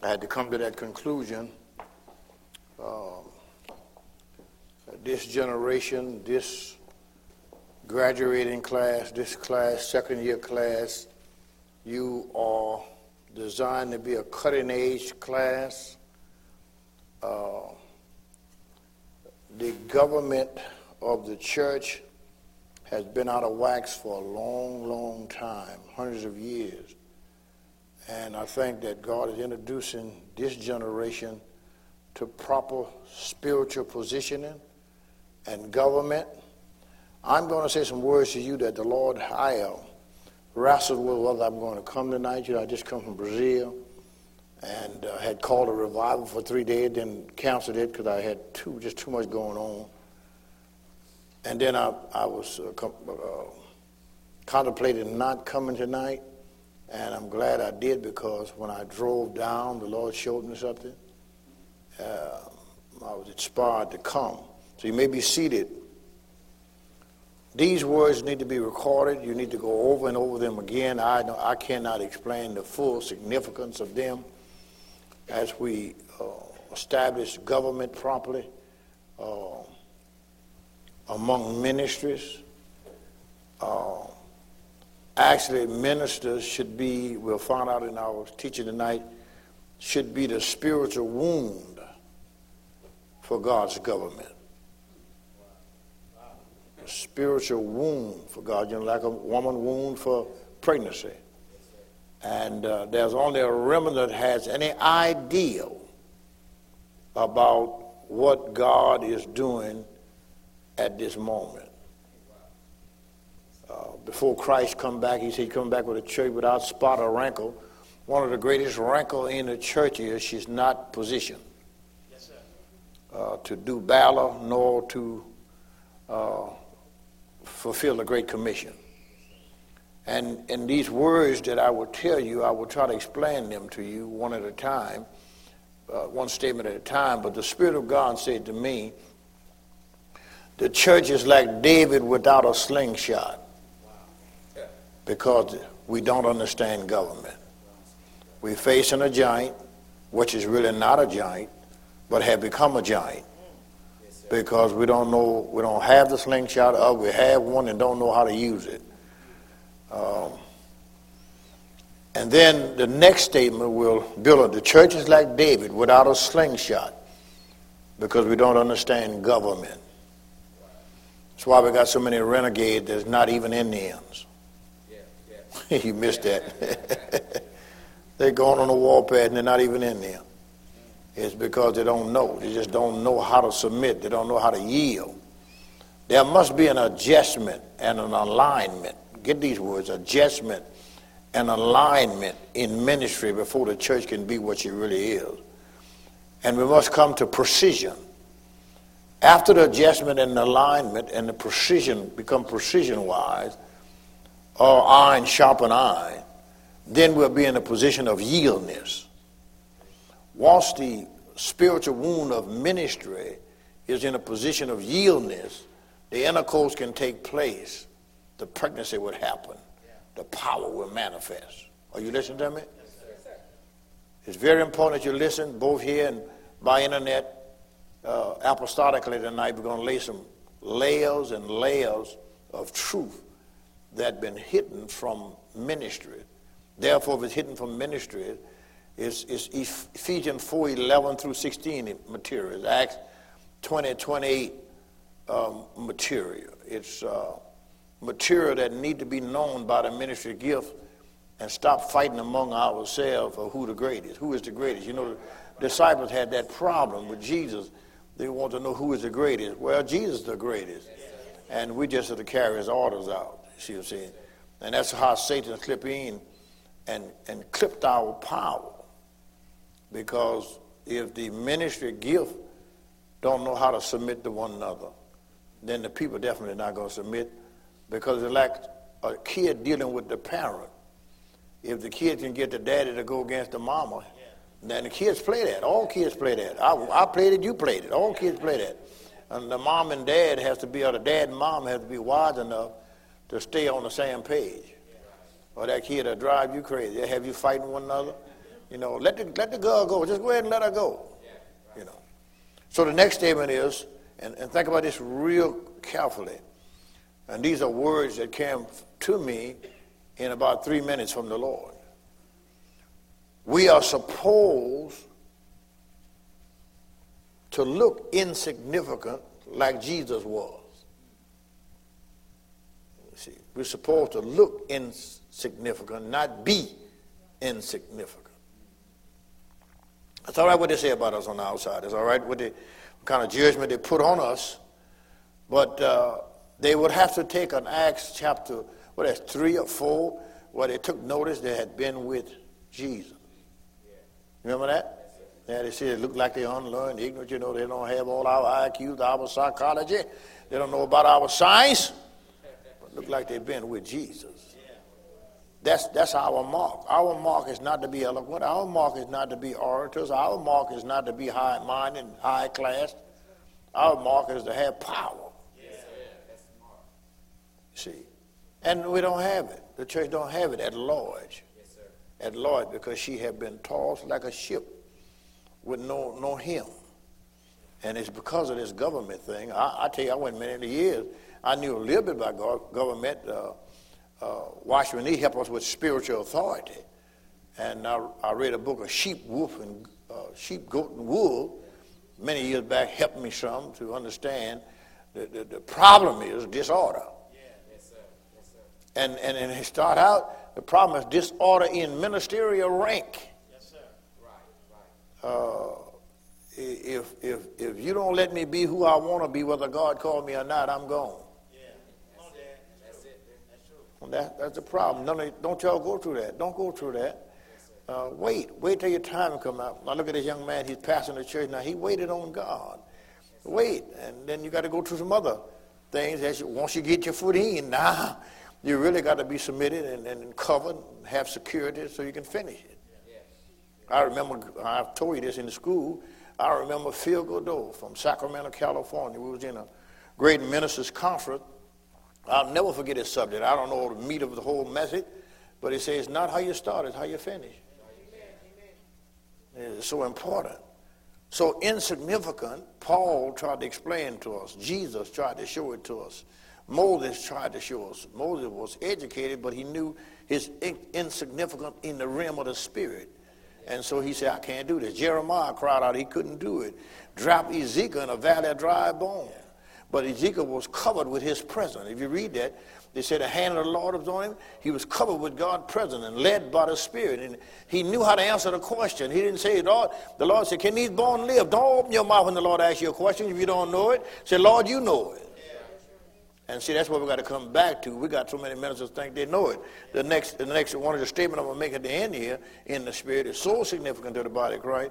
I had to come to that conclusion. This generation, this graduating class, this class, second-year class, you are designed to be a cutting-edge class. The government of the church has been out of wax for a long, long time, hundreds of years. And I think that God is introducing this generation to proper spiritual positioning and government. I'm going to say some words to you that the Lord wrestled with whether I'm going to come tonight. I just come from Brazil and had called a revival for 3 days, then canceled it because I had just too much going on. And then I was contemplating not coming tonight, and I'm glad I did, because when I drove down, the Lord showed me something. I was inspired to come. So you may be seated. These words need to be recorded. You need to go over and over them again. I cannot explain the full significance of them as we establish government properly among ministries. Actually, ministers should be, we'll find out in our teaching tonight, should be the spiritual wound for God's government. A spiritual wound for God, like a woman wound for pregnancy. And there's only a remnant that has any idea about what God is doing at this moment. Before Christ come back, he said he'd come back with a church without spot or wrinkle. One of the greatest wrinkle in the church is she's not positioned to do valor nor to fulfill the Great Commission. And in these words that I will tell you, I will try to explain them to you one at a time, one statement at a time. But the Spirit of God said to me, the church is like David without a slingshot, because we don't understand government. We're facing a giant, which is really not a giant, but have become a giant, because we don't know, we don't have the slingshot, or we have one and don't know how to use it. And then the next statement will build on the church is like David without a slingshot, because we don't understand government. That's why we got so many renegades that's not even Indians. You missed that. They're going on the warpath and they're not even in there. It's because they don't know. They just don't know how to submit. They don't know how to yield. There must be an adjustment and an alignment. Get these words, adjustment and alignment in ministry before the church can be what she really is. And we must come to precision. After the adjustment and alignment and the precision become precision-wise, or iron sharpen iron, then we'll be in a position of yieldness. Once the spiritual wound of ministry is in a position of yieldness, the intercourse can take place. The pregnancy would happen. The power will manifest. Are you listening to me? Yes, sir. It's very important that you listen, both here and by internet, apostolically tonight. We're going to lay some layers and layers of truth that have been hidden from ministry. Therefore, if it's hidden from ministry, it's Ephesians 4:11 through 16 material. It's Acts 20:28 material. It's material that need to be known by the ministry gift, and stop fighting among ourselves for who the greatest. Who is the greatest? You know, the disciples had that problem with Jesus. They want to know who is the greatest. Well, Jesus is the greatest. And we just have to carry his orders out. See what I'm saying? And that's how Satan slipped in and clipped our power. Because if the ministry gift don't know how to submit to one another, then the people definitely not going to submit, because it's like a kid dealing with the parent. If the kid can get the daddy to go against the mama, then the kids play that. All kids play that. I played it, you played it. All kids play that. And the mom and dad has to be, or the dad and mom have to be wise enough to stay on the same page. Or that kid will drive you crazy. They'll have you fighting one another. You know, let the girl go. Just go ahead and let her go. You know. So the next statement is, and think about this real carefully. And these are words that came to me in about 3 minutes from the Lord. We are supposed to look insignificant like Jesus was. See, we're supposed to look insignificant, not be insignificant. It's all right what they say about us on the outside. It's all right what the kind of judgment they put on us. But they would have to take an Acts chapter, 3 or 4, where they took notice they had been with Jesus. Remember that? Yeah, they said it looked like they're unlearned, ignorant. You know, they don't have all our IQs, our psychology. They don't know about our science. But look like they've been with Jesus. That's our mark. Our mark is not to be eloquent. Our mark is not to be orators. Our mark is not to be high-minded and high-class. Our mark is to have power. See, and we don't have it. The church don't have it at large. At large, because she had been tossed like a ship with no hem. And it's because of this government thing. I tell you, I went many years. I knew a little bit about government. Watchman Nee helped us with spiritual authority. And I read a book of Sheep, Goat, and Wool many years back, helped me some to understand the problem is disorder. And it start out, the problem is disorder in ministerial rank. Yes, sir. Right. If you don't let me be who I want to be, whether God called me or not, I'm gone. Yeah. That's it. That's true. That's the problem. Don't y'all go through that. Don't go through that. Wait till your time come out. Now look at this young man. He's passing the church now. He waited on God. Wait, and then you got to go through some other things. Once you get your foot in, now you really got to be submitted and covered, and have security so you can finish it. I remember, I've told you this in the school, I remember Phil Godot from Sacramento, California. We was in a great ministers conference. I'll never forget his subject. I don't know the meat of the whole message, but he says it's not how you start, it's how you finish. It's so important. So insignificant, Paul tried to explain to us. Jesus tried to show it to us. Moses tried to show us. Moses was educated, but he knew his insignificant in the realm of the spirit. And so he said, I can't do this. Jeremiah cried out he couldn't do it. Drop Ezekiel in a valley of dry bone. But Ezekiel was covered with his presence. If you read that, they said the hand of the Lord was on him. He was covered with God's presence and led by the Spirit. And he knew how to answer the question. He didn't say, Lord, the Lord said, can these bones live? Don't open your mouth when the Lord asks you a question if you don't know it. Say, Lord, you know it. And see, that's what we got to come back to. We got so many ministers think they know it. The next one of the statements I'm going to make at the end here in the Spirit is so significant to the body of Christ.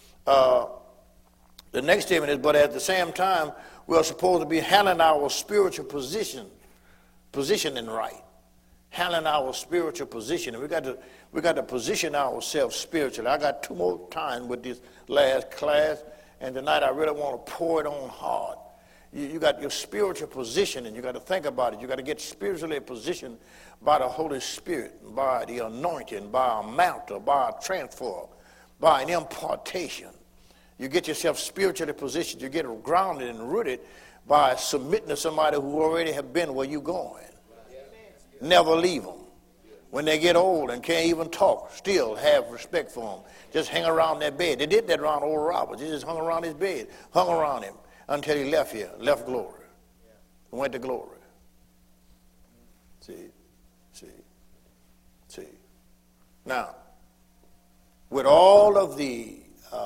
The next statement is, but at the same time, we are supposed to be handling our spiritual positioning right. Handling our spiritual position. We got to position ourselves spiritually. I got 2 more times with this last class, and tonight I really want to pour it on hard. You got your spiritual position, and you got to think about it. You got to get spiritually positioned by the Holy Spirit, by the anointing, by a mantle, by a transfer, by an impartation. You get yourself spiritually positioned. You get grounded and rooted by submitting to somebody who already have been where you're going. Never leave them. When they get old and can't even talk, still have respect for them. Just hang around their bed. They did that around old Robert. They just hung around his bed, hung around him until he left here, left glory, went to glory. See. Now, with all of the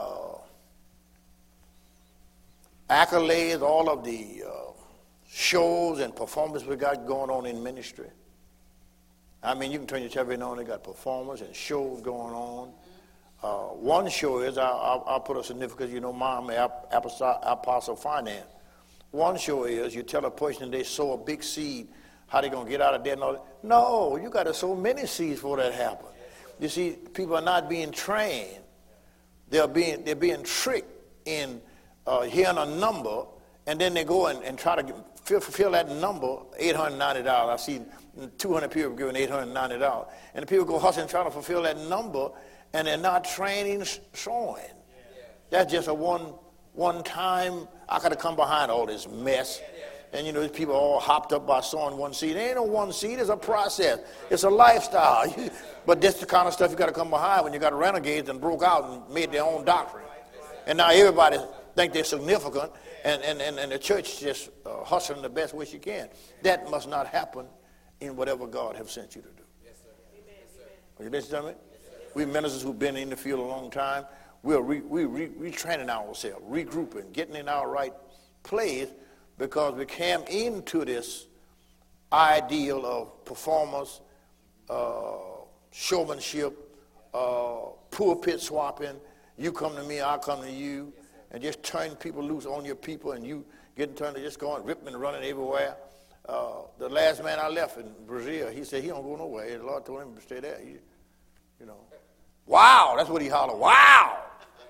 accolades, all of the shows and performances we got going on in ministry. I mean, you can turn your television on, they got performers and shows going on. One show is, I'll put a significance, Mom, Apostle Finance. One show is, you tell a person they sow a big seed, how they going to get out of debt and all that. No, you got to sow many seeds for that to happen. You see, people are not being trained. They're being tricked in hearing a number, and then they go and try to fulfill that number, $890. I've seen 200 people giving $890. And the people go hustling trying to fulfill that number, and they're not training sowing. That's just a one time. I got to come behind all this mess. And, you know, these people are all hopped up by sowing one seed. It ain't no one seed. It's a process. It's a lifestyle. But that's the kind of stuff you got to come behind when you got renegades and broke out and made their own doctrine. And now everybody think they're significant, and the church just hustling the best way she can. That must not happen in whatever God has sent you to do. Yes, sir. Are you listening to me? Yes, we ministers who've been in the field a long time, we're retraining ourselves, regrouping, getting in our right place, because we came into this ideal of performance, showmanship, pulpit swapping. You come to me, I come to you, and just turn people loose on your people, and you getting turned to just going ripping and running everywhere. The last man I left in Brazil, he said he don't go nowhere. The Lord told him to stay there. You know, wow, that's what he hollered. Wow.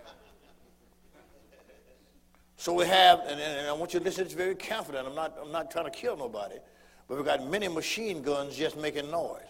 So we have, and I want you to listen to this very carefully. And I'm not trying to kill nobody, but we've got many machine guns just making noise,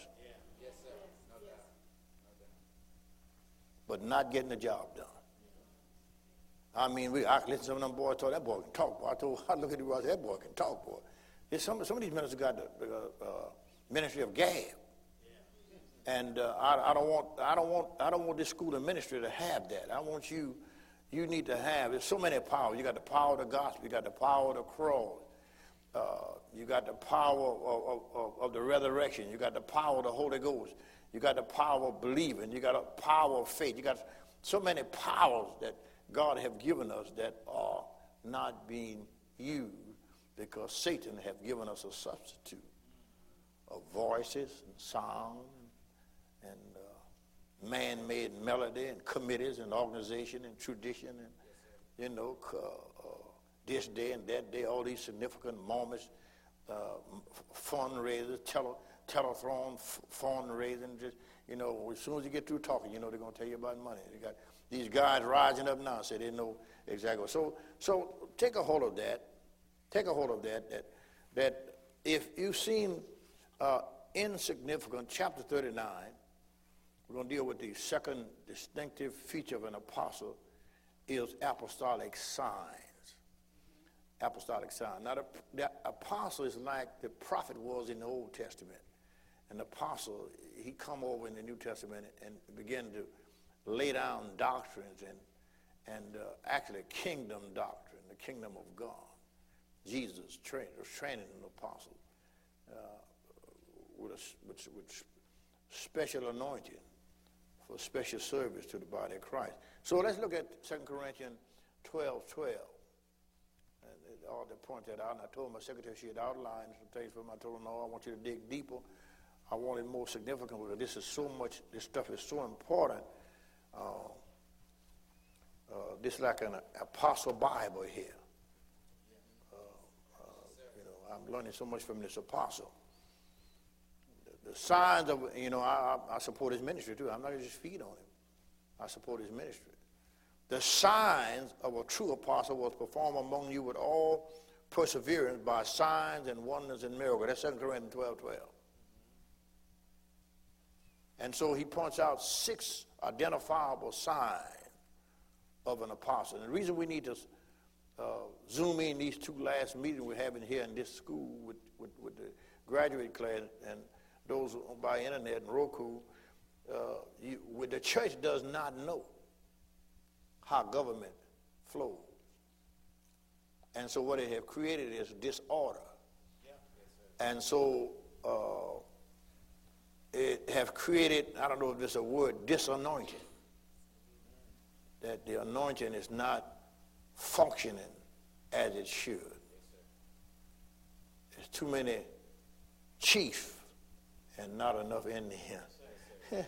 but not getting the job done. I mean, I listen to some of them boys talk. That boy can talk. Boy. I look at the boy. I say, that boy can talk, boy. There's some of these ministers got the ministry of gab, and I don't want this school of ministry to have that. I want you. You need to have. There's so many powers. You got the power of the gospel. You got the power of the cross. You got the power of the resurrection. You got the power of the Holy Ghost. You got the power of believing. You got the power of faith. You got so many powers that God have given us that are not being used because Satan have given us a substitute of voices and sound and man-made melody and committees and organization and tradition and, you know, this day and that day, all these significant moments, fundraisers, telethon fundraising, just, you know, as soon as you get through talking, you know they're going to tell you about money. They got these guys rising up now, say they know exactly. So take a hold of that. Take a hold of that if you've seen insignificant, chapter 39, we're going to deal with the second distinctive feature of an apostle is apostolic signs. Apostolic signs. Now, the apostle is like the prophet was in the Old Testament. An apostle, he come over in the New Testament and began to lay down doctrines and actually kingdom doctrine, the kingdom of God. Jesus was training an apostle with special anointing for special service to the body of Christ. So let's look at 2 Corinthians 12:12. And all the point that out, and I told my secretary she had outlined some things for me. I told her, no, I want you to dig deeper. I want it more significant because this stuff is so important. This is like an apostle Bible here. You know, I'm learning so much from this apostle. The signs of, you know, I support his ministry too. I'm not going to just feed on him. I support his ministry. The signs of a true apostle was performed among you with all perseverance by signs and wonders and miracles. That's 2 Corinthians 12:12. And so he points out 6 identifiable signs of an apostle. And the reason we need to zoom in these 2 last meetings we're having here in this school with the graduate class and those by internet and Roku, the church does not know how government flows. And so what they have created is disorder. Yeah. And so it have created, I don't know if there's a word, disanointing. That the anointing is not functioning as it should. There's too many chiefs and not enough Indians.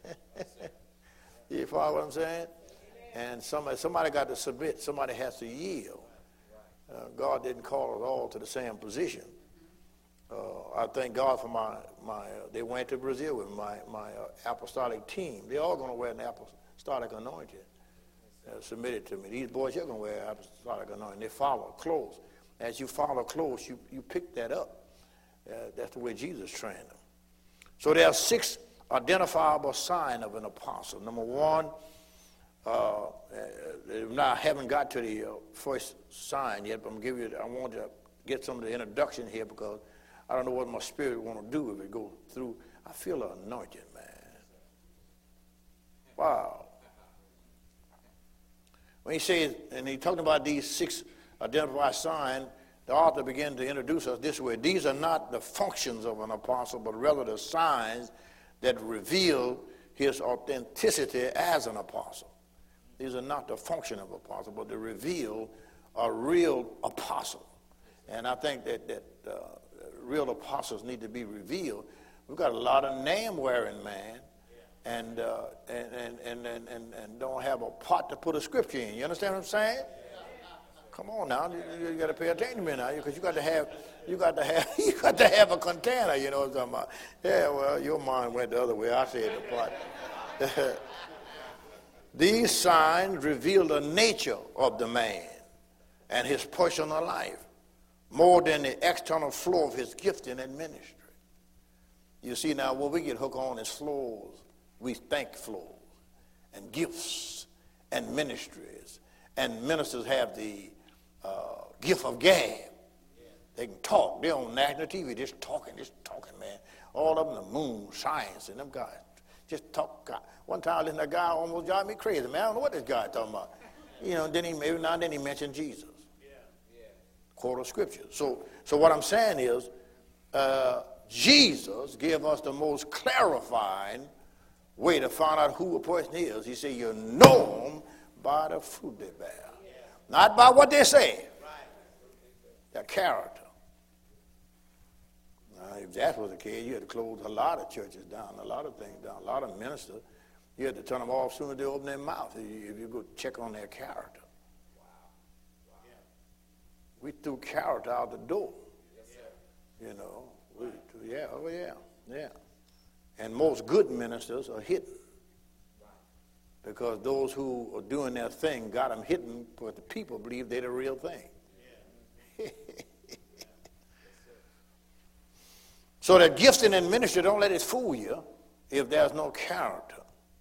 You follow what I'm saying? And somebody got to submit. Somebody has to yield. God didn't call us all to the same position. I thank God for my they went to Brazil with my apostolic team. They're all going to wear an apostolic anointing. Submitted to me. These boys, you're going to wear apostolic anointing. They follow close. as you follow close, you pick that up. That's the way Jesus trained them. So there are 6 identifiable signs of an apostle. Number 1, now I haven't got to the first sign yet, but I want to get some of the introduction here because I don't know what my spirit want to do if it goes through. I feel an anointing, man. Wow. When he says, and he's talking about these 6 identified signs, the author began to introduce us this way. These are not the functions of an apostle, but rather the signs that reveal his authenticity as an apostle. These are not the function of apostle, but they reveal a real apostle. And I think that real apostles need to be revealed. We've got a lot of name-wearing, man, and don't have a pot to put a scripture in. You understand what I'm saying? Come on now, you got to pay attention to me now, because you got to have a container. You know what I'm talking about? Yeah, well, your mind went the other way. I said the pot. These signs reveal the nature of the man and his personal life more than the external flow of his gifting and ministry. You see, now what we get hooked on is flows. We think flows and gifts and ministries. And ministers have the gift of gab. They can talk. They're on national TV just talking, man. All of them, the moon, science, and them guys just talk. One time I listened to a guy almost drive me crazy, man. I don't know what this guy talking about. You know, then every now and then he mentioned Jesus. Quote of scripture. So what I'm saying is, Jesus gave us the most clarifying way to find out who a person is. He said, you know them by the fruit they bear. Not by what they say. Their character. Now, if that was the case, you had to close a lot of churches down, a lot of things down, a lot of ministers. You had to turn them off as soon as they open their mouth if you go check on their character. We threw character out the door. You know, yeah. And most good ministers are hidden. Because those who are doing their thing got them hidden, but the people believe they're the real thing. So that gifting and ministry, don't let it fool you if there's no character.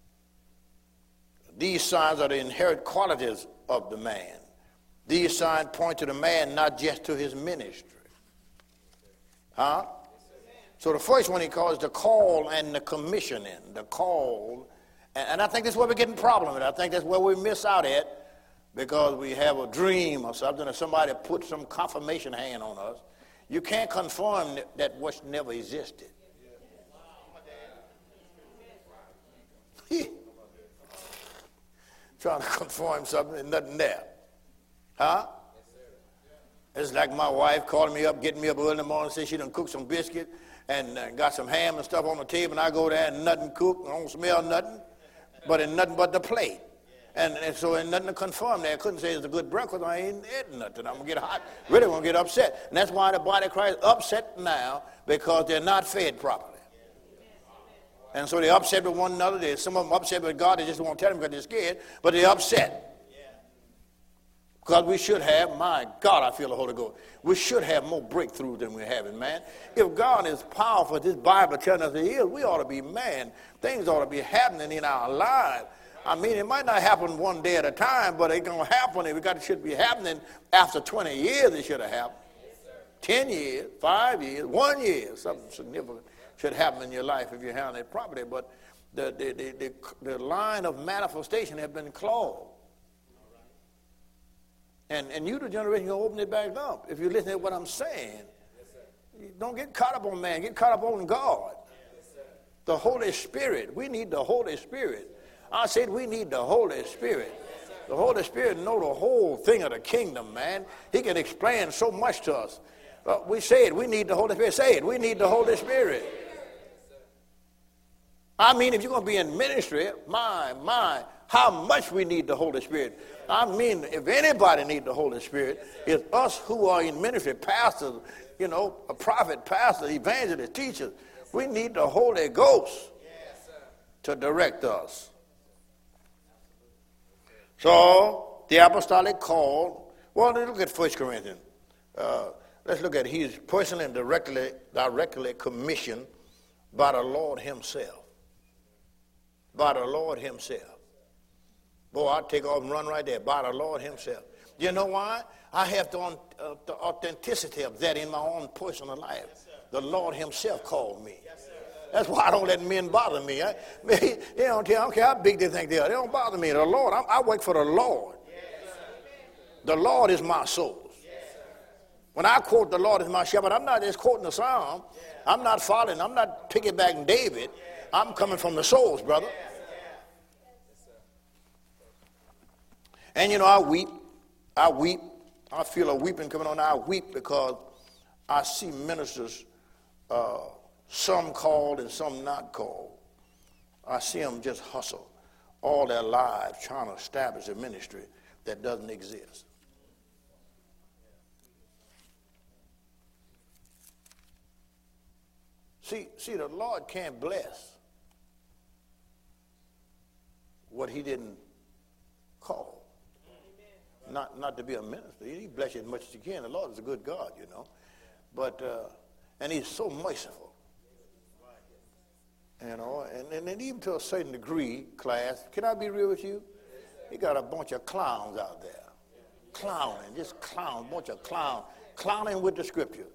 These signs are the inherent qualities of the man. These signs point to the man, not just to his ministry. Huh? So the first one he calls the call and the commissioning. The call. And I think that's where we're getting problem with. I think that's where we miss out at, because we have a dream or something, or somebody put some confirmation hand on us. You can't confirm that which never existed. Trying to confirm something and nothing there. Huh? It's like my wife calling me up, getting me up early in the morning, saying she done cooked some biscuit and got some ham and stuff on the table, and I go there and nothing cooked, I don't smell nothing, but in nothing but the plate. And so ain't nothing to confirm there. I couldn't say it's a good breakfast. I ain't eating nothing. I'm going to get hot. Really going to get upset. And that's why the body of Christ is upset now, because they're not fed properly. And so they're upset with one another. Some of them upset with God. They just won't tell them because they're scared. But they're upset. Because we should have, my God, I feel the Holy Ghost. We should have more breakthroughs than we're having, man. If God is powerful, this Bible telling us He is, we ought to be, man, things ought to be happening in our lives. I mean, it might not happen one day at a time, but it's going to happen. It should be happening after 20 years. It should have happened. 10 years, 5 years, 1 year. Something significant should happen in your life if you're handling it properly. But the line of manifestation has been clogged. And you, the generation, you'll open it back up. If you listen to what I'm saying, don't get caught up on man. Get caught up on God. The Holy Spirit. We need the Holy Spirit. I said we need the Holy Spirit. The Holy Spirit knows the whole thing of the kingdom, man. He can explain so much to us. We say it. We need the Holy Spirit. Say it. We need the Holy Spirit. I mean, if you're going to be in ministry, my, how much we need the Holy Spirit. I mean, if anybody needs the Holy Spirit, it's us who are in ministry, pastors, you know, a prophet, pastor, evangelist, teachers. We need the Holy Ghost to direct us. So, the apostolic call, well, look at 1 Corinthians. Let's look at it. He's personally and directly commissioned by the Lord himself. By the Lord himself. Boy, I'd take off and run right there. By the Lord himself. You know why? I have the authenticity of that in my own personal life. Yes, the Lord himself called me. Yes, that's why I don't let men bother me. I don't care how big they think they are. They don't bother me. The Lord, I work for the Lord. Yes, the Lord is my soul. Yes, when I quote the Lord is my shepherd, I'm not just quoting the psalm. Yes. I'm not following. I'm not piggybacking David. Yes. I'm coming from the souls, brother. Yes. And you know, I weep. I feel a weeping coming on. I weep because I see ministers, some called and some not called. I see them just hustle all their lives trying to establish a ministry that doesn't exist. See, the Lord can't bless what he didn't call. Not to be a minister. He bless you as much as you can. The Lord is a good God, you know. But, and he's so merciful. You know, and even to a certain degree, class, can I be real with you? You got a bunch of clowns out there. Clowning, just clowns, bunch of clowns. Clowning with the scripture.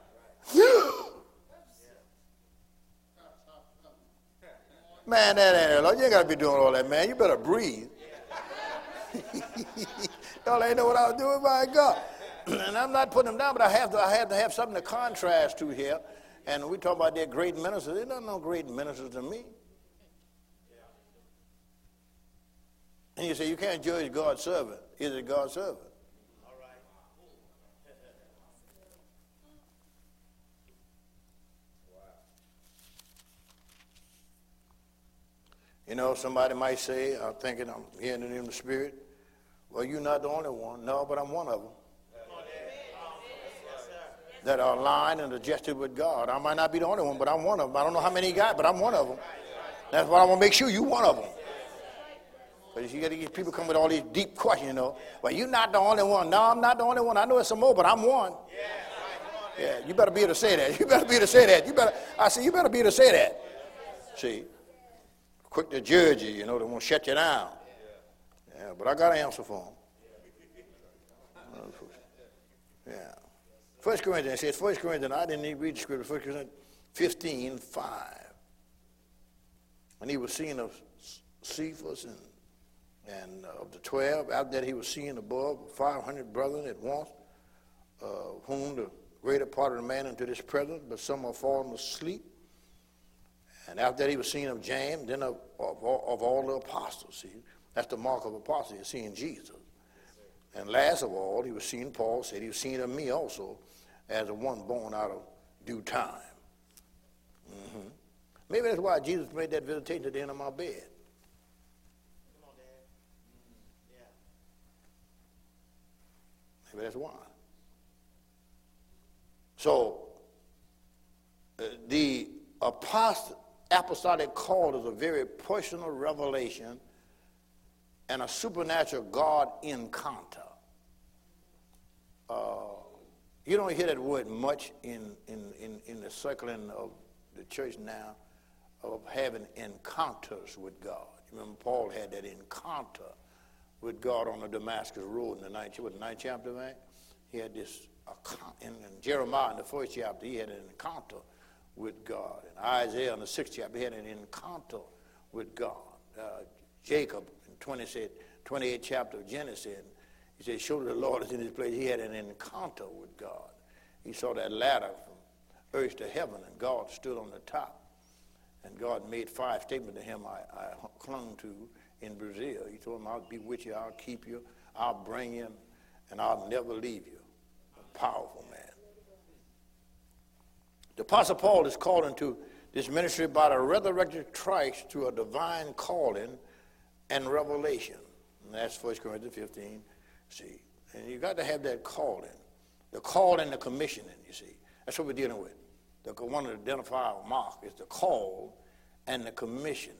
Man, that ain't it. You ain't got to be doing all that, man. You better breathe. Y'all ain't know what I was doing, my God. And I'm not putting them down, but I have to have something to contrast to here. And we talk about their great ministers. They're not no great ministers to me. And you say you can't judge God's servant. Is it God's servant? All right. You know, somebody might say, I'm thinking, I'm hearing it in the spirit, well, you're not the only one. No, but I'm one of them. That are aligned and adjusted with God. I might not be the only one, but I'm one of them. I don't know how many he got, but I'm one of them. That's why I want to make sure you're one of them. Because you got to get people come with all these deep questions, you know. Well, you're not the only one. No, I'm not the only one. I know it's some more, but I'm one. Yeah, you better be able to say that. You better be able to say that. You better be able to say that. See, quick to judge you, you know, they won't shut you down. Yeah, but I got an answer for them. Yeah. 1 Corinthians says, 1 Corinthians, I didn't even read the scripture, 1 Corinthians 15:5. When he was seeing of Cephas and of the 12, after that he was seeing above 500 brethren at once, whom the greater part of the man unto this present, but some are fallen asleep. And after that he was seeing of James, then of all the apostles. See, that's the mark of apostle, you're seeing Jesus. And last of all, he was seeing, Paul said, he was seeing of me also as the one born out of due time. Mm-hmm. Maybe that's why Jesus made that visitation at the end of my bed. Come on, Dad. Yeah. Maybe that's why. So, the apostolic call is a very personal revelation and a supernatural God encounter. You don't hear that word much in the circling of the church now, of having encounters with God. You remember Paul had that encounter with God on the Damascus Road in the ninth chapter, right? He had this, in Jeremiah in the 1st chapter, he had an encounter with God. In Isaiah in the 6th chapter, he had an encounter with God. Jacob in 28th chapter of Genesis, he said, surely the Lord is in his place. He had an encounter with God. He saw that ladder from earth to heaven, and God stood on the top. And God made 5 statements to him I clung to in Brazil. He told him, I'll be with you, I'll keep you, I'll bring you, and I'll never leave you. A powerful man. The Apostle Paul is called into this ministry by the resurrected Christ to a divine calling and revelation. And that's 1 Corinthians 15. See, and you got to have that calling. The call and the commissioning, you see. That's what we're dealing with. The one to identify our mark is the call and the commissioning.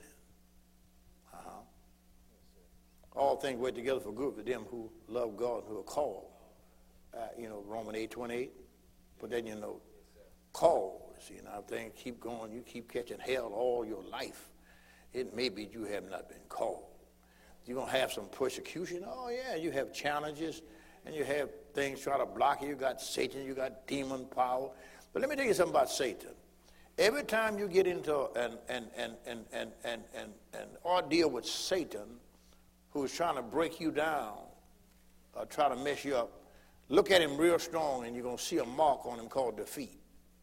All things work together for good for them who love God and who are called Romans 8:28. Put that in your note. Called. See, and I think keep going. You keep catching hell all your life. It may be you have not been called. You're going to have some persecution. Oh, yeah, you have challenges, and you have things trying to block you. You got Satan, you got demon power. But let me tell you something about Satan. Every time you get into an ordeal with Satan, who's trying to break you down or try to mess you up, look at him real strong, and you're going to see a mark on him called defeat.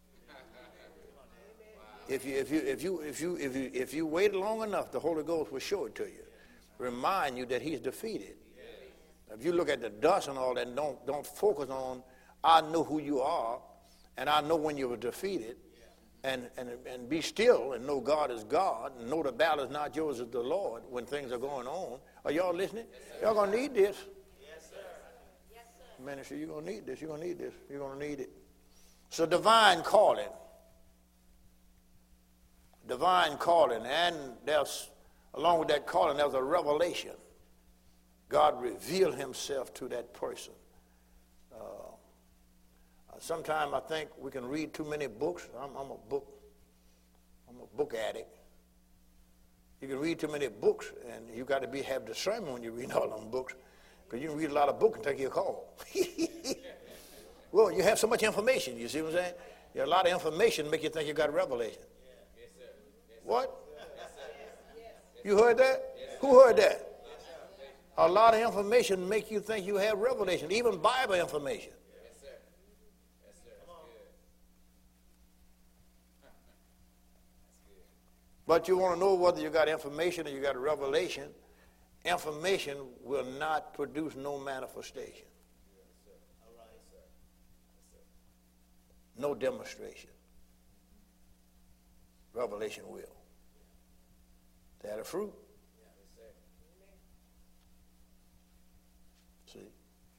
If you wait long enough, the Holy Ghost will show it to you, remind you that he's defeated. If you look at the dust and all that, don't focus on, I know who you are, and I know when you were defeated, and be still and know God is God, and know the battle is not yours, it's the Lord when things are going on. Are y'all listening? Y'all going to need this. Yes, sir. Yes, sir. Ministry, you're going to need this. You're going to need this. You're going to need it. So divine calling. Divine calling, and there's, along with that calling, there's a revelation. God revealed himself to that person. Sometimes I think we can read too many books. I'm a book addict. You can read too many books, and you got to have discernment when you read all them books, because you can read a lot of books and take your call. Well, you have so much information. You see what I'm saying? A lot of information make you think you got a revelation. What? You heard that? Who heard that? A lot of information make you think you have revelation, even Bible information. Yes, sir. Yes, sir. That's good. But you want to know whether you got information or you got a revelation. Information will not produce no manifestation. Yes, sir. All right, sir. Yes, sir. No demonstration. Revelation will. That a fruit. Yes, sir. See?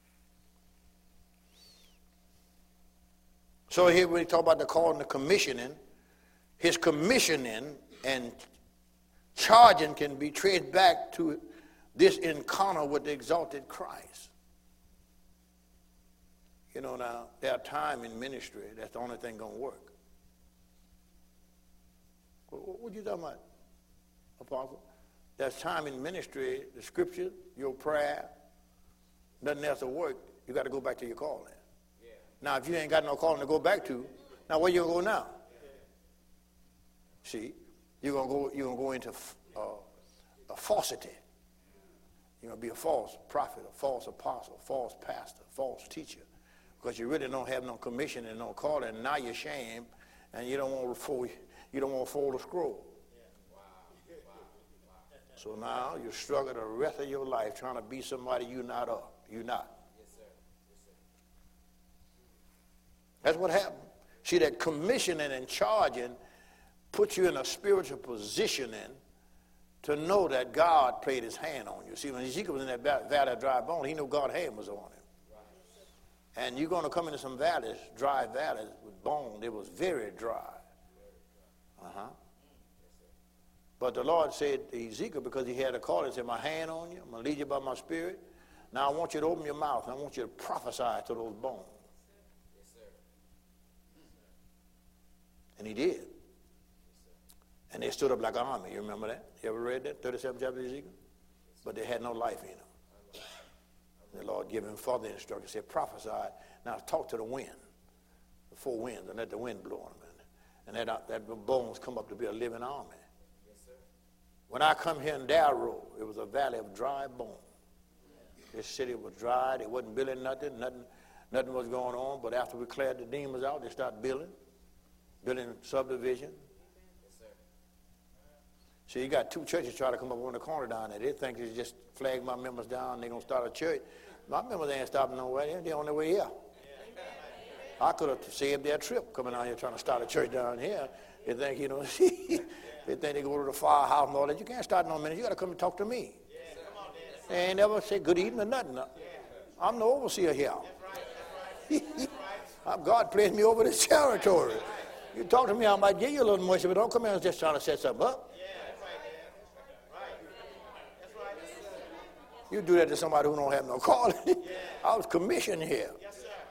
So here we talk about the calling, the commissioning. His commissioning and charging can be traced back to this encounter with the exalted Christ. You know, now, there are times in ministry that's the only thing going to work. What you talking about, Apostle? There's time in ministry, the scripture, your prayer, nothing else will work. You got to go back to your calling. Yeah. Now, if you ain't got no calling to go back to, now where you going to go now? See, you're going to go into a falsity. You're going to be a false prophet, a false apostle, a false pastor, a false teacher, because you really don't have no commission and no calling. And now you're ashamed, and you don't want to fold the scroll. So now you struggle the rest of your life trying to be somebody you're not of. You're not. Yes, sir. Yes, sir. That's what happened. See, that commissioning and charging puts you in a spiritual positioning to know that God played his hand on you. See, when Ezekiel was in that valley of dry bone, he knew God's hand was on him. Right. And you're going to come into some valleys, dry valleys with bone. It was very dry. Uh-huh. But the Lord said to Ezekiel, because he had a call, he said, my hand on you, I'm going to lead you by my spirit. Now I want you to open your mouth, and I want you to prophesy to those bones. Yes, sir. And he did. And they stood up like an army. You remember that? You ever read that? 37th chapter of Ezekiel? But they had no life in them. The Lord gave him further instructions. He said, prophesy. Now talk to the wind, the four winds, and let the wind blow on them. And that bones come up to be a living army. Yes, sir. When I come here in Darrow, it was a valley of dry bones. This city was dry. They wasn't building nothing. Nothing was going on. But after we cleared the demons out, they started building subdivision. Yes, sir. So you got two churches trying to come up on the corner down there. They think they just flag my members down, they're going to start a church. My members ain't stopping nowhere. They're on their way here. I could have saved their trip coming out here trying to start a church down here. They think, they think they go to the firehouse and all that. You can't start no minute. You got to come and talk to me. They ain't never say good evening or nothing. I'm the overseer here. God placed me over this territory. You talk to me, I might give you a little moisture, but don't come in and just trying to set something up. You do that to somebody who don't have no calling. I was commissioned here. Yes, sir.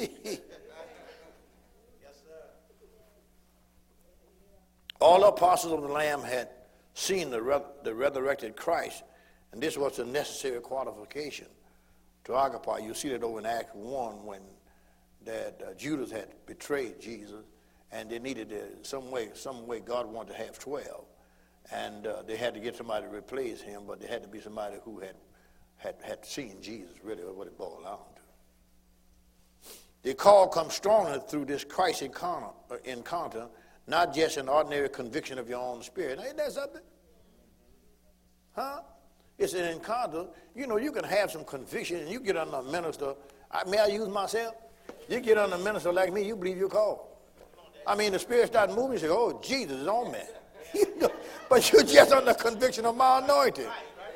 All the apostles of the Lamb had seen the resurrected Christ, and this was a necessary qualification to occupy. You see that over in Acts 1 when Judas had betrayed Jesus, and they needed some way God wanted to have 12. And they had to get somebody to replace him, but there had to be somebody who had seen Jesus, really, what it boiled down to. The call comes stronger through this Christ encounter, not just an ordinary conviction of your own spirit. Ain't that something? Huh? It's an encounter. You know, you can have some conviction, and you get under a minister. May I use myself? You get under a minister like me, you believe you're called. I mean, the Spirit starts moving, you say, oh, Jesus is on me. You know, but you're just under conviction of my anointing.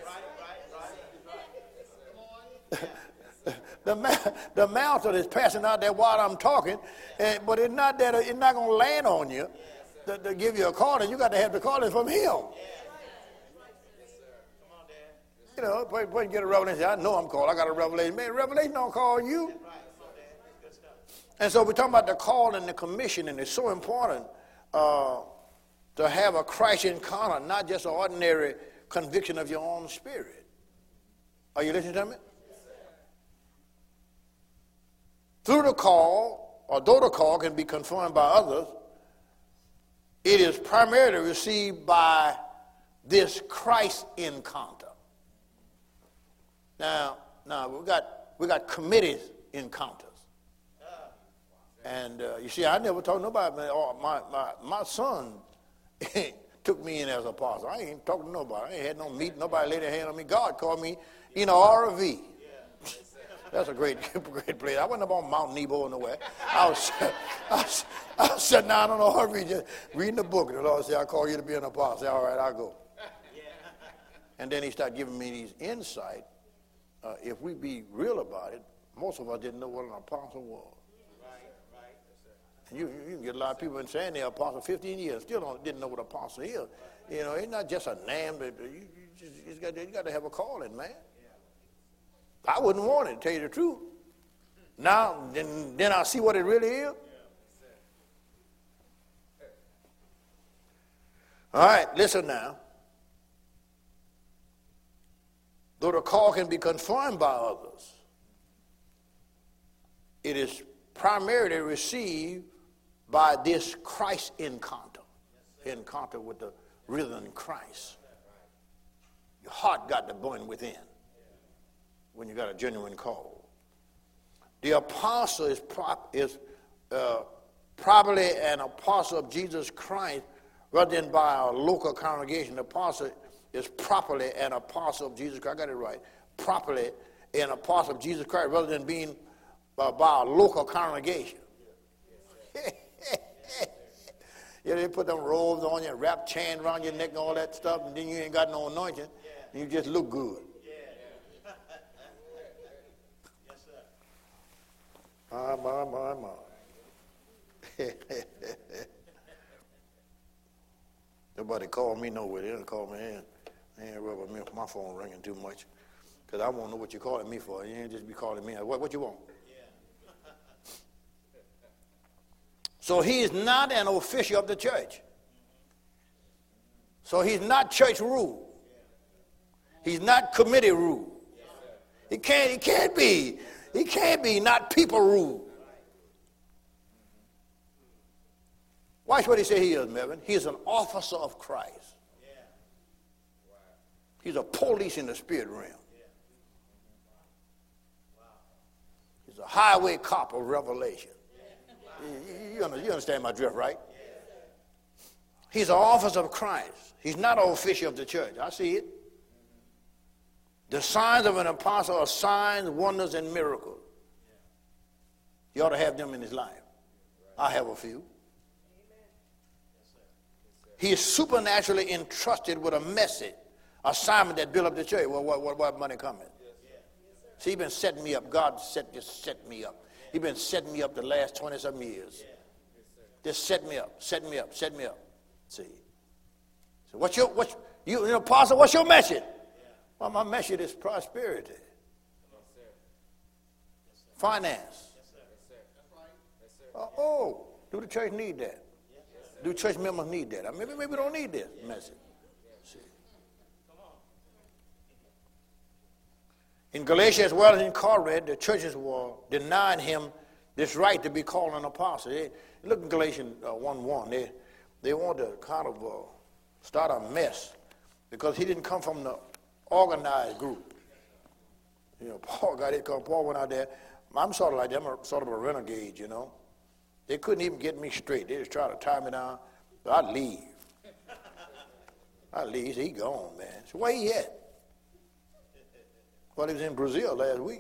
The mantle is passing out there while I'm talking, but it's not that it's not going to land on you to give you a calling. You got to have the calling from Him. You know, before you get a revelation, I know I'm called. I got a revelation. Man, revelation don't call you. And so we're talking about the call and the commission, and it's so important to have a Christ encounter, not just an ordinary conviction of your own spirit. Are you listening to me? Through the call, although the call can be confirmed by others, it is primarily received by this Christ encounter. Now we got committed encounters. And you see, I never told nobody, man, my son took me in as an apostle. I ain't talking to nobody. I ain't had no meeting. Nobody laid their hand on me. God called me in a RV. That's a great place. I wasn't up on Mount Nebo nowhere. I was sitting down on a RV just reading the book. And the Lord said, I call you to be an apostle. I said, all right, I'll go. And then he started giving me these insight. If we be real about it, most of us didn't know what an apostle was. And you can get a lot of people in saying they're apostle 15 years, still didn't know what apostle is. You know, it's not just a name. But you got to have a calling, man. I wouldn't want it, to tell you the truth. Now, then I see what it really is. All right, listen now. Though the call can be confirmed by others, it is primarily received by this Christ encounter with the risen Christ. Your heart got to burn within when you got a genuine call. The apostle is probably an apostle of Jesus Christ rather than by a local congregation. The apostle is properly an apostle of Jesus Christ. I got it right. Properly an apostle of Jesus Christ rather than being by a local congregation. Yeah, they put them robes on you, wrap chains around your neck and all that stuff, and then you ain't got no anointing, and you just look good. My. Nobody called me nowhere. They didn't call me in. They ain't rub me. My phone ringing too much. Because I won't know what you're calling me for. You ain't just be calling me. What you want? So he is not an official of the church. So he's not church rule. He's not committee rule. He can't be not people rule. Watch what he said he is, Melvin. He is an officer of Christ. He's a police in the spirit realm. He's a highway cop of revelation. You understand my drift, right? He's an officer of Christ. He's not an official of the church. I see it. The signs of an apostle are signs, wonders, and miracles. He ought to have them in his life. I have a few. He is supernaturally entrusted with a message, assignment that built up the church. Well, what money coming? See, he's been setting me up. God just set me up. He's been setting me up the last 20-something years. Just set me up. See. So you apostle, what's your message? Well, my message is prosperity. Finance. Do the church need that? Do church members need that? Maybe we don't need this message. See. In Galatia as well as in Corinth, the churches were denying him this right to be called an apostle. Look in Galatians 1:1. They want to kind of start a mess because he didn't come from the organized group. You know, Paul got it because Paul went out there. I'm sort of like them, sort of a renegade, you know. They couldn't even get me straight. They just tried to tie me down. So I'd leave. He said, he gone, man. So where he at? Well, he was in Brazil last week.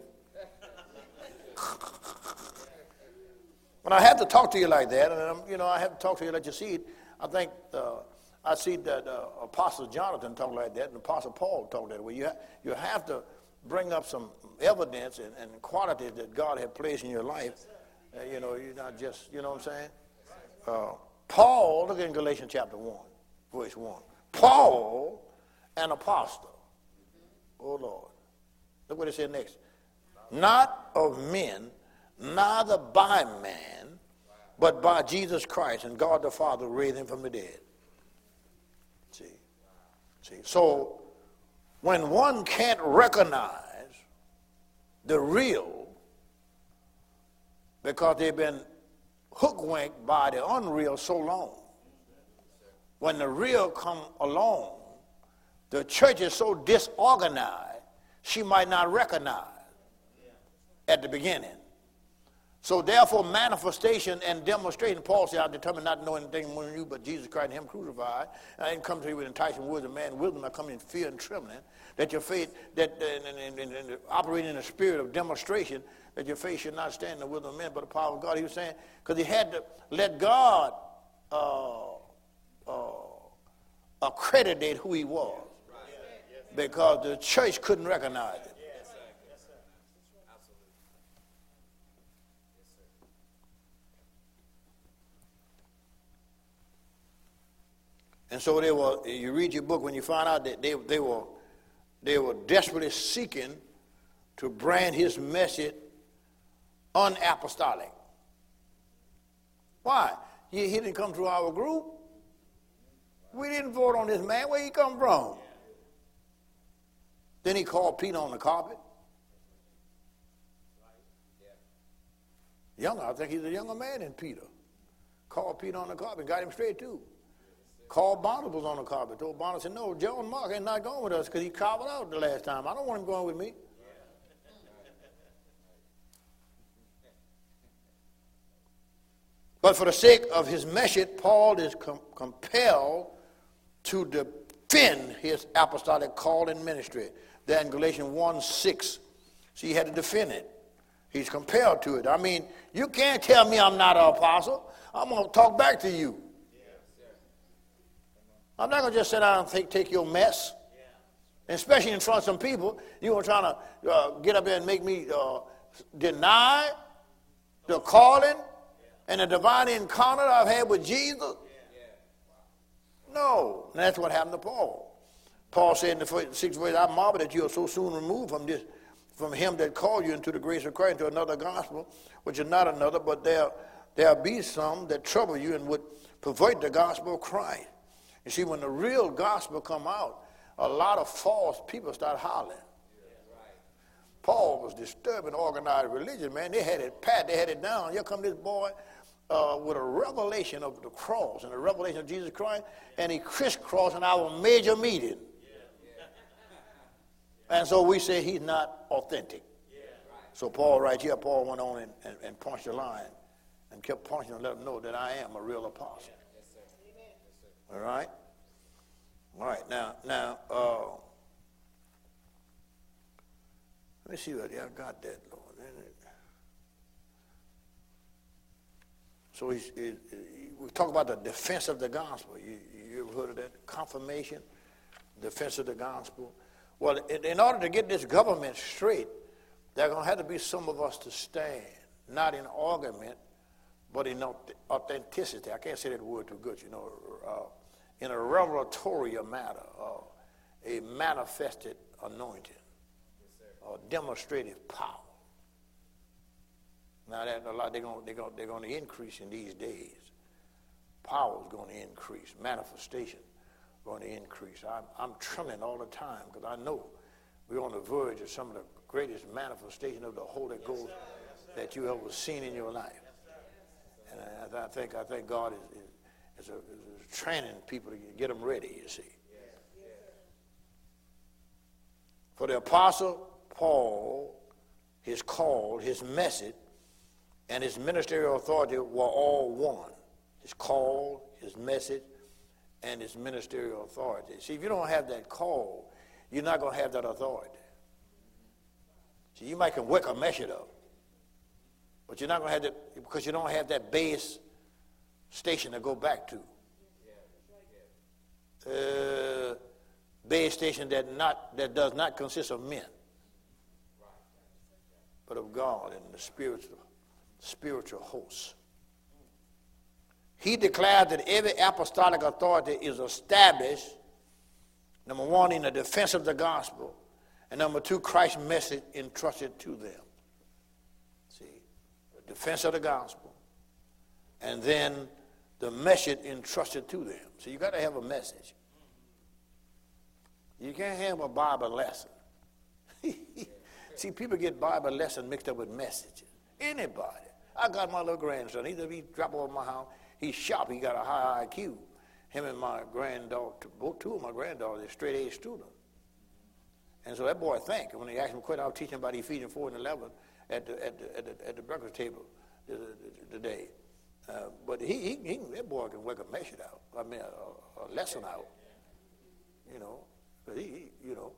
When I have to talk to you like that, and I have to talk to you, let you see it. I think I see that Apostle Jonathan talk like that, and Apostle Paul talk that way. You have to bring up some evidence and qualities that God had placed in your life. You're not just, you know what I'm saying? Paul, look in Galatians chapter 1, verse 1. Paul, an apostle. Oh, Lord. Look what it said next. Not of men, neither by man, but by Jesus Christ and God the Father raised him from the dead. See? So, when one can't recognize the real because they've been hookwinked by the unreal so long, when the real come along, the church is so disorganized, she might not recognize at the beginning. So therefore, manifestation and demonstration, Paul said, I determined not to know anything more than you but Jesus Christ and him crucified. I didn't come to you with enticing words of man wisdom. I come in fear and trembling. That your faith, that operating in a spirit of demonstration, that your faith should not stand in the wisdom of men but the power of God. He was saying, because he had to let God accreditate who he was. Because the church couldn't recognize it. And so you read your book when you find out that they were desperately seeking to brand his message unapostolic. Why? He didn't come through our group. We didn't vote on this man. Where he come from? Then he called Peter on the carpet. Younger, I think he's a younger man than Peter. Called Peter on the carpet and got him straight too. Called Barnabas on the carpet. Told Barnabas, said, no, John Mark ain't not going with us because he carved out the last time. I don't want him going with me. But for the sake of his message, Paul is compelled to defend his apostolic call and ministry. There in Galatians 1:6. So he had to defend it. He's compelled to it. I mean, you can't tell me I'm not an apostle. I'm going to talk back to you. I'm not going to just sit down and take your mess. And especially in front of some people, you were trying to get up there and make me deny the calling and the divine encounter I've had with Jesus. No. And that's what happened to Paul. Paul said in the 6th verse, I marvel that you are so soon removed from him that called you into the grace of Christ, into another gospel, which is not another, but there be some that trouble you and would pervert the gospel of Christ. You see, when the real gospel come out, a lot of false people start hollering. Paul was disturbing organized religion, man. They had it pat, they had it down. Here come this boy with a revelation of the cross and a revelation of Jesus Christ, and he crisscrossing our major meeting. And so we say he's not authentic. So Paul right here, Paul went on and punched the line and kept punching and let them know that I am a real apostle. All right? All right, now, let me see what I got that, Lord. So we talk about the defense of the gospel. You ever heard of that? Confirmation, defense of the gospel. Well, in order to get this government straight, there are going to have to be some of us to stand, not in argument, but in authenticity. I can't say that word too good, in a revelatory matter, a manifested anointing, or demonstrative power. Now that a lot they're going to increase in these days. Power is going to increase. Manifestation going to increase. I'm trembling all the time because I know we're on the verge of some of the greatest manifestation of the Holy Ghost that you ever seen in your life. And I think God is training people to get them ready, you see. For the Apostle Paul, his call, his message, and his ministerial authority were all one. His call, his message, and his ministerial authority. See, if you don't have that call, you're not going to have that authority. See, you might can work a message up, but you're not going to have that because you don't have that base station to go back to. Base station that does not consist of men, but of God and the spiritual hosts. He declared that every apostolic authority is established, number one, in the defense of the gospel, and number two, Christ's message entrusted to them. See, the defense of the gospel, and then the message entrusted to them. So you got to have a message. You can't have a Bible lesson. See, people get Bible lesson mixed up with messages. Anybody. I got my little grandson. He drop over my house. He's sharp. He got a high IQ. Him and my granddaughter, both two of my granddaughters, they're straight A students. And so that boy think, when they asked him to quit, I was teaching about Ephesians 4 and 11 at the breakfast table today. But that boy can work a message out. I mean, a lesson out. You know, but he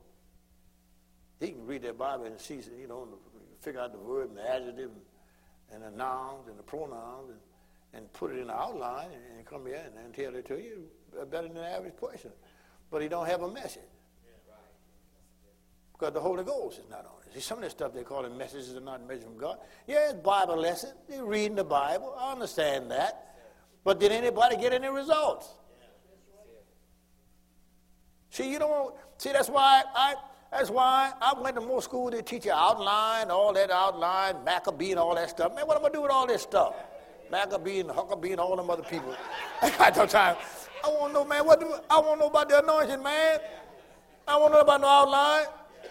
can read that Bible and see, figure out the verb and the adjective and the nouns and the pronouns and put it in the outline and come here and tell it to you better than the average person. But he don't have a message. Because the Holy Ghost is not on it. See, some of this stuff they call it messages are not messages from God. Yeah, it's Bible lesson. They're reading the Bible. I understand that. But did anybody get any results? See, that's why I went to more school to teach you outline, all that outline, Maccabee and all that stuff. Man, what am I going to do with all this stuff? Maccabee and Huckabee and all them other people. I got no time. I want to know, man, I want to know about the anointing, man. I want to know about no outline.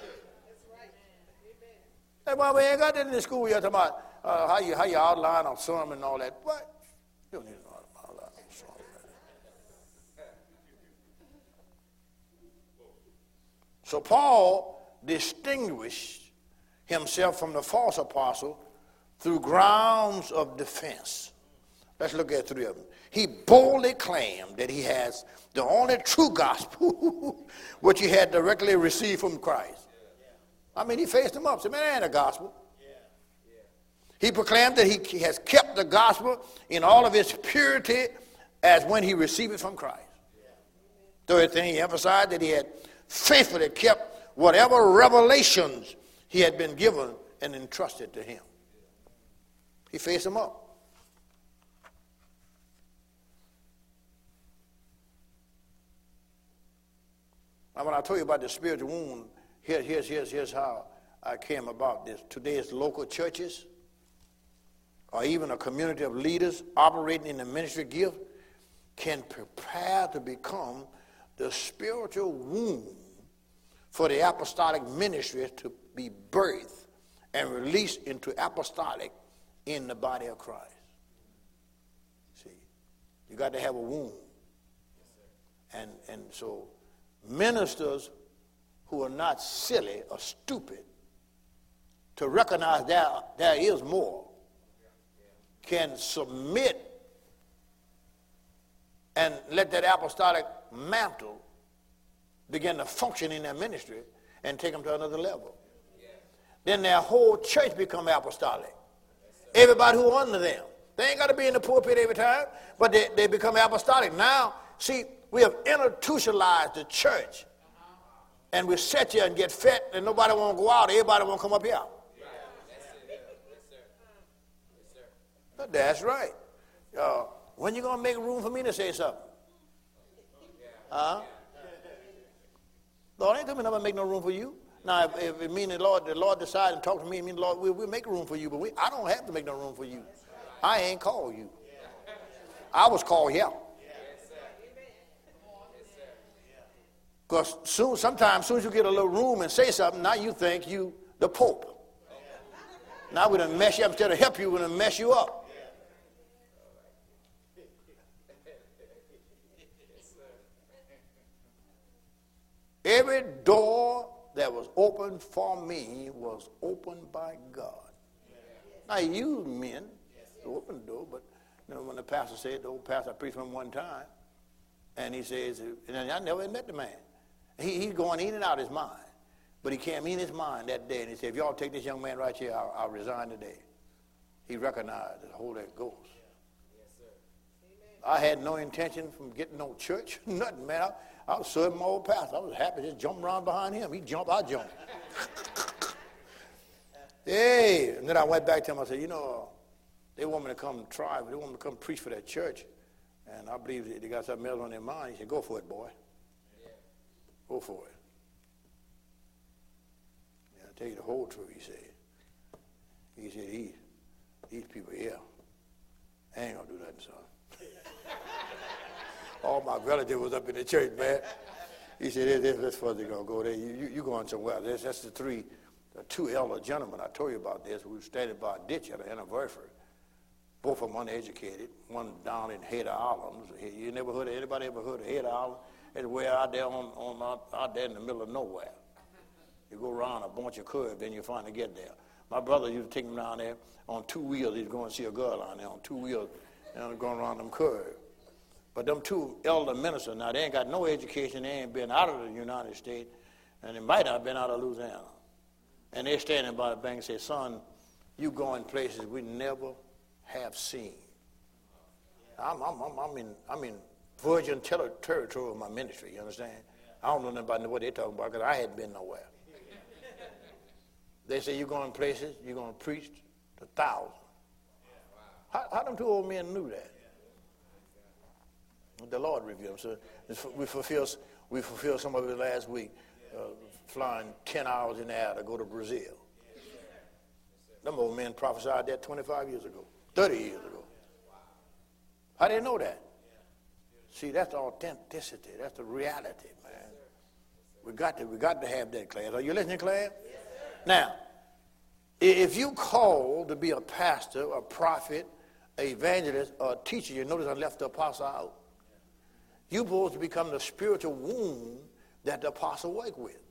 That's why we ain't got that in the school yet, talking about how you outline a sermon and all that. What? You don't need to know how to outline a sermon. So Paul distinguished himself from the false apostle through grounds of defense. Let's look at three of them. He boldly claimed that he has the only true gospel which he had directly received from Christ. I mean, he faced him up. Said, man, that ain't a gospel. He proclaimed that he has kept the gospel in all of its purity as when he received it from Christ. Third thing, he emphasized that he had faithfully kept whatever revelations he had been given and entrusted to him. He faced him up. Now, when I told you about the spiritual wound, here's how I came about this. Today's local churches, or even a community of leaders operating in the ministry gift, can prepare to become the spiritual womb for the apostolic ministry to be birthed and released into apostolic in the body of Christ. See, you got to have a womb. And so ministers who are not silly or stupid to recognize there is more can submit and let that apostolic mantle begin to function in their ministry and take them to another level. Then their whole church become apostolic. Everybody who under them. They ain't got to be in the pulpit every time, but they become apostolic. Now, see, we have institutionalized the church. And we sit here and get fed, and nobody want to go out. Everybody want to come up here. That's right. When you going to make room for me to say something? Lord, ain't coming up and make no room for you. Now, if it means the Lord decided to talk to me, it means the Lord, we'll make room for you, but I don't have to make no room for you. I ain't called you. I was called here. Because sometimes as soon as you get a little room and say something, now you think you the Pope. Now we're going to mess you up. Instead of help you, we're going to mess you up. Every door that was opened for me was opened by God. Now, you men to open the door, but you know, when the pastor said, the old pastor, I preached for him one time, and he says, and I never met the man. He's going in and out of his mind. But he came in his mind that day, and he said, if y'all take this young man right here, I'll resign today. He recognized the Holy Ghost. I had no intention from getting no church, nothing, man. I was serving my old pastor. I was happy just jumping around behind him. He jumped, I jumped. Hey, and then I went back to him. I said, you know, they want me to come try, they want me to come preach for that church. And I believe they got something else on their mind. He said, go for it, boy. Go for it. Yeah, I'll tell you the whole truth, he said. He said, these people here, I ain't going to do nothing, son. All my relatives was up in the church, man. He said, this further going to go there. You going somewhere. That's the two elder gentlemen I told you about this. We were standing by a ditch at an anniversary. Both of them uneducated. One down in Haida Islands. You never heard of, anybody ever heard of Haida Island? It's way out there out there in the middle of nowhere. You go around a bunch of curves, then you finally get there. My brother used to take him down there on 2 wheels. He'd go and see a girl down there on 2 wheels, going around them curves. But them two elder ministers, now they ain't got no education. They ain't been out of the United States, and they might not have been out of Louisiana. And they're standing by the bank and say, son, you going places we never have seen. I'm in virgin territory of my ministry, you understand? I don't know nothing about what they're talking about because I hadn't been nowhere. They say you're going places, you're going to preach to thousands. How them two old men knew that? The Lord revealed. So we fulfilled some of it last week, flying 10 hours in the air to go to Brazil. Them old men prophesied that 25 years ago, 30 years ago. How do they know that? See, that's the authenticity. That's the reality, man. We got to have that, class. Are you listening, class? Now, if you call to be a pastor, a prophet, an evangelist, or a teacher, you notice I left the apostle out. You're supposed to become the spiritual womb that the apostle worked with.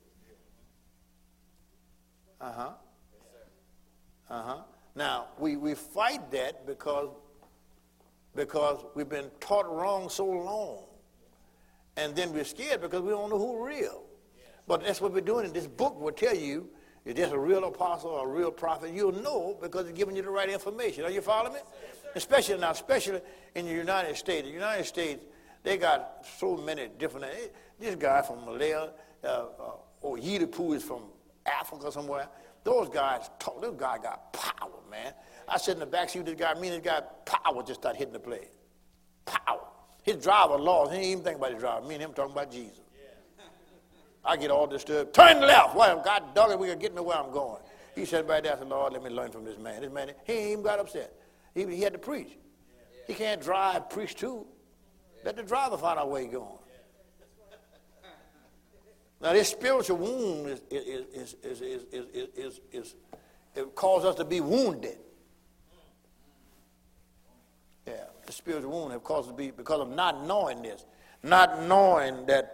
Now, we fight that because we've been taught wrong so long. And then we're scared because we don't know who's real. But that's what we're doing. In this book will tell you if there's a real apostle or a real prophet. You'll know because it's giving you the right information. Are you following me? Especially in the United States. The United States, they got so many different. This guy from Malaya, or Yidipu is from Africa somewhere. Those guys talk. This guy got power, man. I sat in the back seat with this guy. Me and this guy, power just started hitting the place. Power. His driver lost. He didn't even think about his driver. Me and him talking about Jesus. I get all disturbed. Turn left. Well, God dog it, we can get me where I'm going. He said right there, I said, Lord, let me learn from this man. This man, he ain't even got upset. He had to preach. He can't drive, preach too. Let the driver find out where he's going. Now, this spiritual wound it causes us to be wounded. Yeah, the spiritual wound have caused us to be because of not knowing this, not knowing that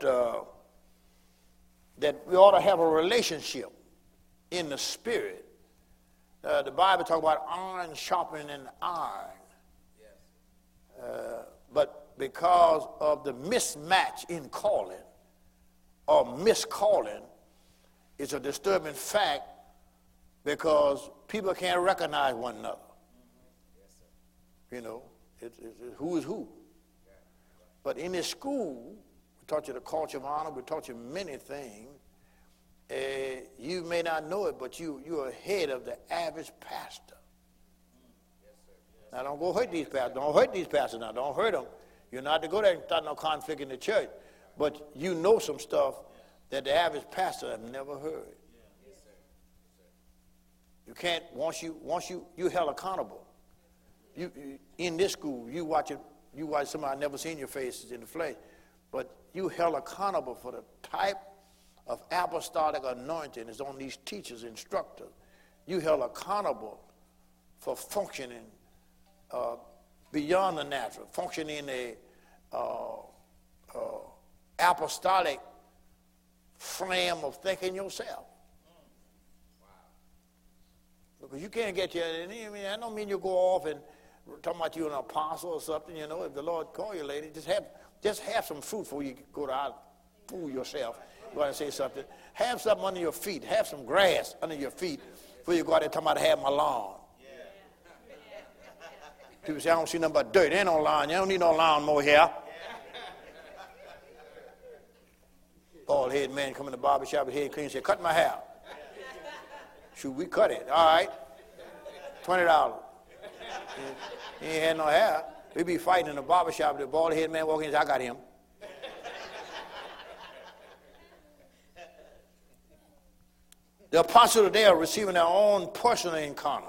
that we ought to have a relationship in the spirit. The Bible talks about iron sharpening iron. But because of the mismatch in calling or miscalling, it's a disturbing fact because people can't recognize one another. You know, it's who is who. But in this school, we taught you the culture of honor, we taught you many things. You may not know it, but you're ahead of the average pastor. Now, don't go hurt these pastors. Don't hurt these pastors now. Don't hurt them. You're not to go there and start no conflict in the church. But you know some stuff that the average pastor have never heard. You can't, you're held accountable. You in this school, you watch somebody never seen your faces in the flesh, but you held accountable for the type of apostolic anointing is on these teachers, instructors. You held accountable for functioning beyond the natural, functioning in a apostolic frame of thinking yourself. Because you can't get your, I mean, I don't mean you go off and talking about you an apostle or something, you know. If the Lord call you, lady, just have some fruit before you go out, fool yourself. Go out and say something. Have something under your feet. Have some grass under your feet before you go out there talking about have my lawn. People say, I don't see nothing but dirt. There ain't no lawn. You don't need no lawnmower here. Bald head man come in the barber shop, his head clean, say, cut my hair. Shoot, we cut it. All right. $20. He ain't had no hair. We be fighting in the barber shop. The bald head man walk in and say, I got him. The apostles today are receiving their own personal encounters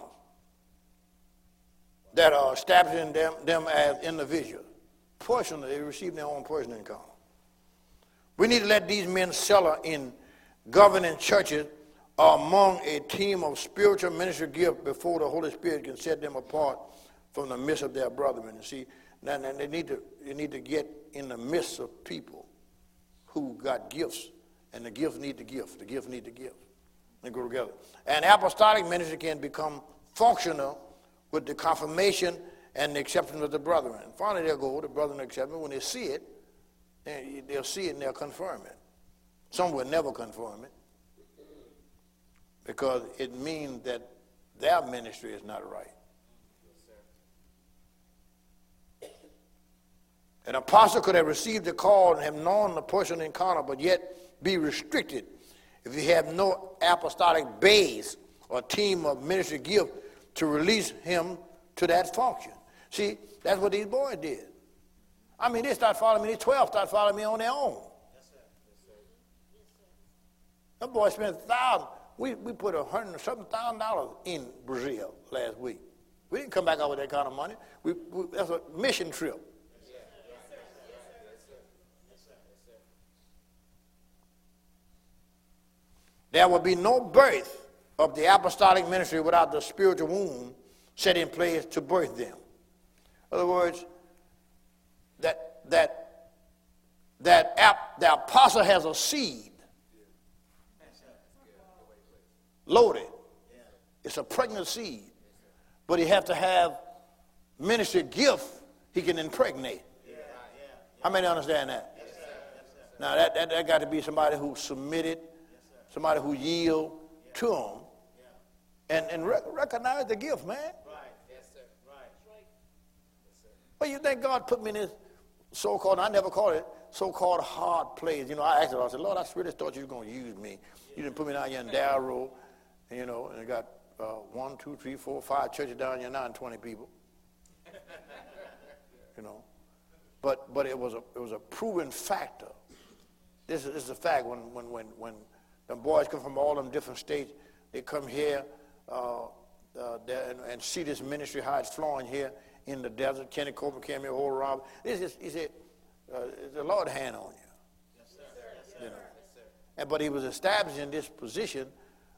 that are establishing them as individuals. Personally, they receive their own personal encounter. We need to let these men settle in governing churches among a team of spiritual ministry gifts before the Holy Spirit can set them apart from the midst of their brethren. You see, now they need to get in the midst of people who got gifts, and the gifts need the gift. The gifts need the gift. They go together. And apostolic ministry can become functional with the confirmation and the acceptance of the brethren. Finally, they'll go, the brethren accept it. When they see it, they'll see it and they'll confirm it. Some will never confirm it because it means that their ministry is not right. An apostle could have received the call and have known the personal encounter, but yet be restricted if you have no apostolic base or team of ministry gift to release him to that function. See, that's what these boys did. I mean, they start following me. These 12 start following me on their own. Yes, sir. Yes, sir. Them boys spent $1,000. We put $100,000 in Brazil last week. We didn't come back out with that kind of money. That's a mission trip. There will be no birth of the apostolic ministry without the spiritual womb set in place to birth them. In other words, the apostle has a seed loaded. It's a pregnant seed. But he has to have ministry gift he can impregnate. How many understand that? Now that got to be somebody who's submitted, somebody who yield to him, and recognize the gift, man. Right. Yes, sir. Right. Yes, sir. Well, you think God put me in this so-called, I never called it so-called hard place. You know, I asked the Lord, I said, Lord, I really thought you were going to use me. You didn't put me down here in Darrow, you know, and I got 1, 2, 3, 4, 5 churches down here now and 20 people. You know. But it was a proven factor. This is a fact. When the boys come from all them different states, they come here and see this ministry, how it's flowing here in the desert. Kenny Copeland came here, all around. He said, the Lord hand on you. Yes, sir. Yes, sir. You know. Yes, sir. But he was establishing this position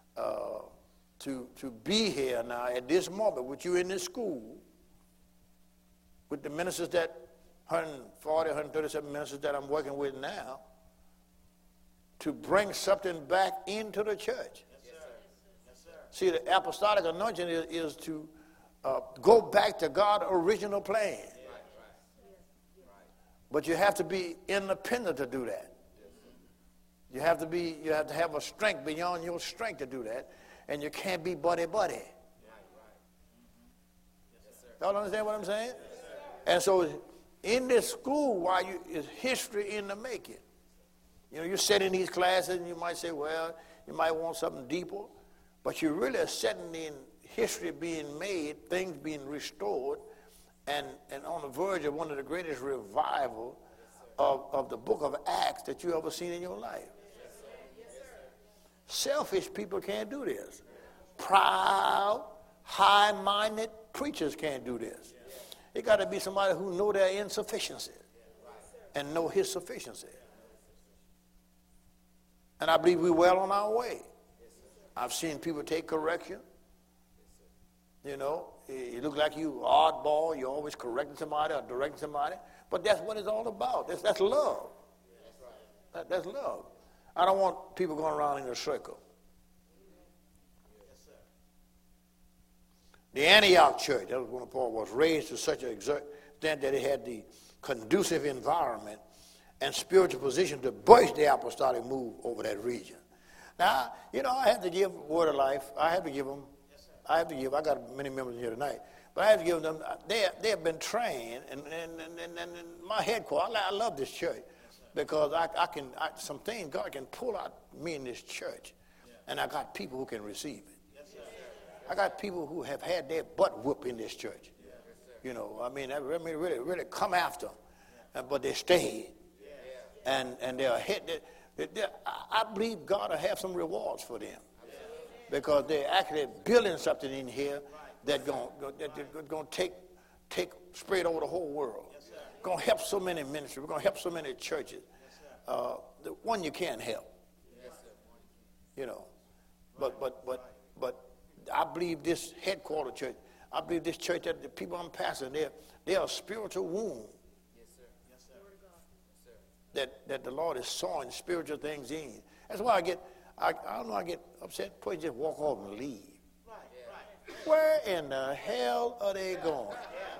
to be here now at this moment with you in this school, with the ministers that 140, 137 ministers that I'm working with now, to bring something back into the church. Yes, sir. Yes, sir. See, the apostolic anointing is to go back to God's original plan. Right, right. But you have to be independent to do that. You have to have a strength beyond your strength to do that, and you can't be buddy-buddy. Right, right. Yes, y'all understand what I'm saying? Yes, and so in this school, is history in the making. You know, you sit in these classes and you might say, well, you might want something deeper, but you really are sitting in history being made, things being restored, and on the verge of one of the greatest revival of the book of Acts that you ever seen in your life. Yes, sir. Yes, sir. Selfish people can't do this. proud, high-minded preachers can't do this. It got to be somebody who know their insufficiency and know his sufficiency. And I believe we're well on our way. I've seen people take correction. You know, you look like you oddball. You're always correcting somebody or directing somebody. But that's what it's all about. That's love. That's love. I don't want people going around in a circle. The Antioch church, that was when Paul was raised to such an extent that it had the conducive environment and spiritual position to burst the apostolic move over that region. Now, you know, I have to give Word of Life. I have to give them. I got many members here tonight, but I have to give them. They have been trained, and my headquarters. I love this church because some things God can pull out me in this church, and I got people who can receive it. I got people who have had their butt whooped in this church. You know, I mean, really come after them, but they stayed. And they're ahead. I believe God will have some rewards for them because they're actually building something in here that's going to take spread over the whole world. Going to help so many ministries. We're going to help so many churches. The one you can't help, you know. But I believe this headquarter church. I believe this church that the people I'm pastoring, they're a spiritual wound. That the Lord is sowing spiritual things in. That's why I don't know, I get upset. Please just walk off and leave. Where in the hell are they going?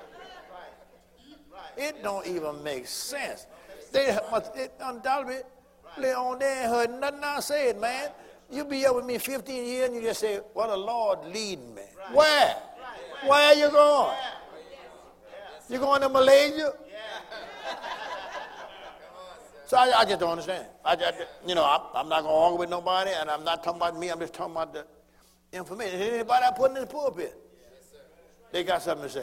It don't even make sense. They undoubtedly on there ain't heard nothing I said, man. You be up with me 15 years and you just say, well, the Lord leading me. Where? Where are you going? You going to Malaysia? So I just don't understand. I'm not going to argue with nobody, and I'm not talking about me. I'm just talking about the information. Anybody I put in the pulpit, they got something to say.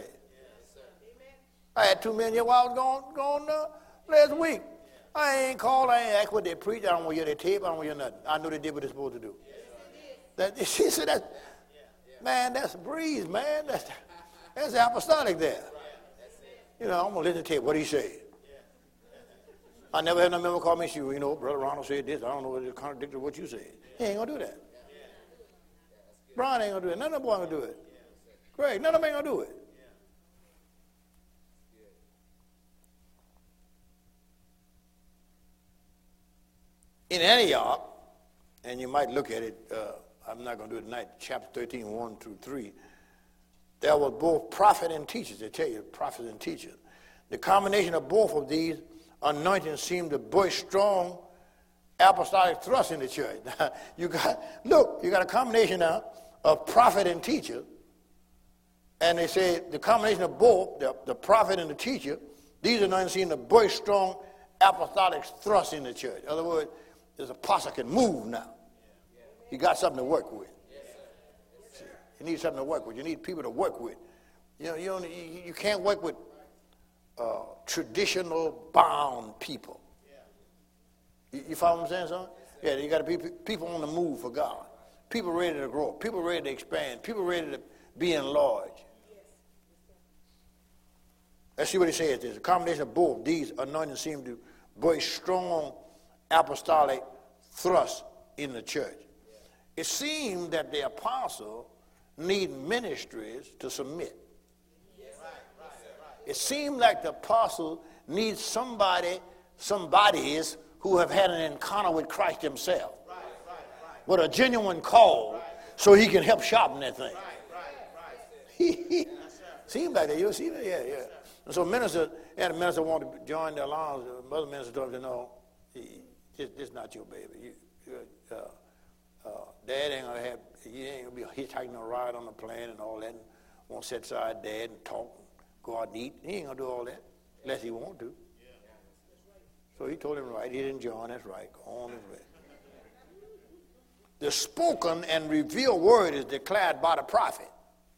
I had 2 men here while I was gone last week. I ain't called. I ain't asked what they preach. I don't want to hear their tape. I don't want to hear nothing. I know they did what they're supposed to do. She said, man, that's a breeze, man. That's the apostolic there. You know, I'm going to listen to tape. What did he say? I never had no member call me, you know, Brother Ronald said this. I don't know whether it contradicted what you said. He ain't going to do that. Brian ain't going to do it. None of them boys going to do it. Greg, none of them ain't going to do it. In Antioch, and you might look at it, I'm not going to do it tonight, chapter 13, 1 through 3, there was both prophet and teachers. They tell you, prophets and teachers. The combination of both of these anointing seemed to burst strong apostolic thrust in the church. you got a combination now of prophet and teacher, and they say the combination of both, the prophet and the teacher, these anointings seem to burst strong apostolic thrust in the church. In other words, this apostle can move now. You got something to work with. You need something to work with. You need people to work with. You can't work with traditional bound people. You follow what I'm saying, son? Yeah, you got to be people on the move for God. People ready to grow. People ready to expand. People ready to be enlarged. Let's see what he says. There's a combination of both. These anointings seem to burst strong apostolic thrust in the church. It seemed that the apostle need ministries to submit. It seemed like the apostle needs somebodies who have had an encounter with Christ himself. With a genuine call so he can help sharpen that thing. Seems like that. You see that? Yeah. And so minister wanted to join the alliance. The other minister told him, no, this is not your baby. Dad ain't going to have, you ain't going to be hitchhiking a ride on the plane and all that. And won't sit beside Dad and talk, go out and eat. He ain't going to do all that unless he want to. So he told him, right, he didn't join, that's right, go on his way. The spoken and revealed word is declared by the prophet.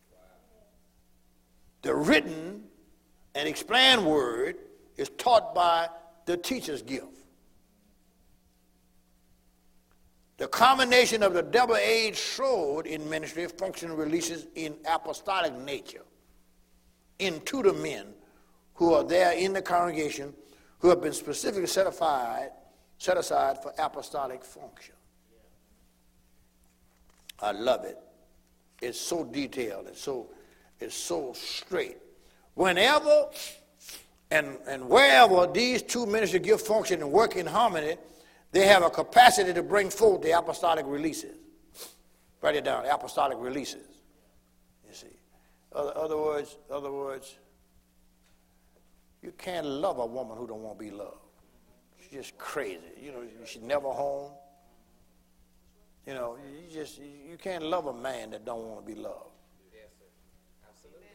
The written and explained word is taught by the teacher's gift. The combination of the double-edged sword in ministry function releases in apostolic nature into the men who are there in the congregation who have been specifically set aside for apostolic function. I love it. It's so detailed. It's so straight. Whenever and wherever these two ministries give function and work in harmony, they have a capacity to bring forth the apostolic releases. Write it down, apostolic releases. You see. Other words, you can't love a woman who don't want to be loved. She's just crazy. You know, she's never home. You know, you can't love a man that don't want to be loved. Yes, sir. Absolutely.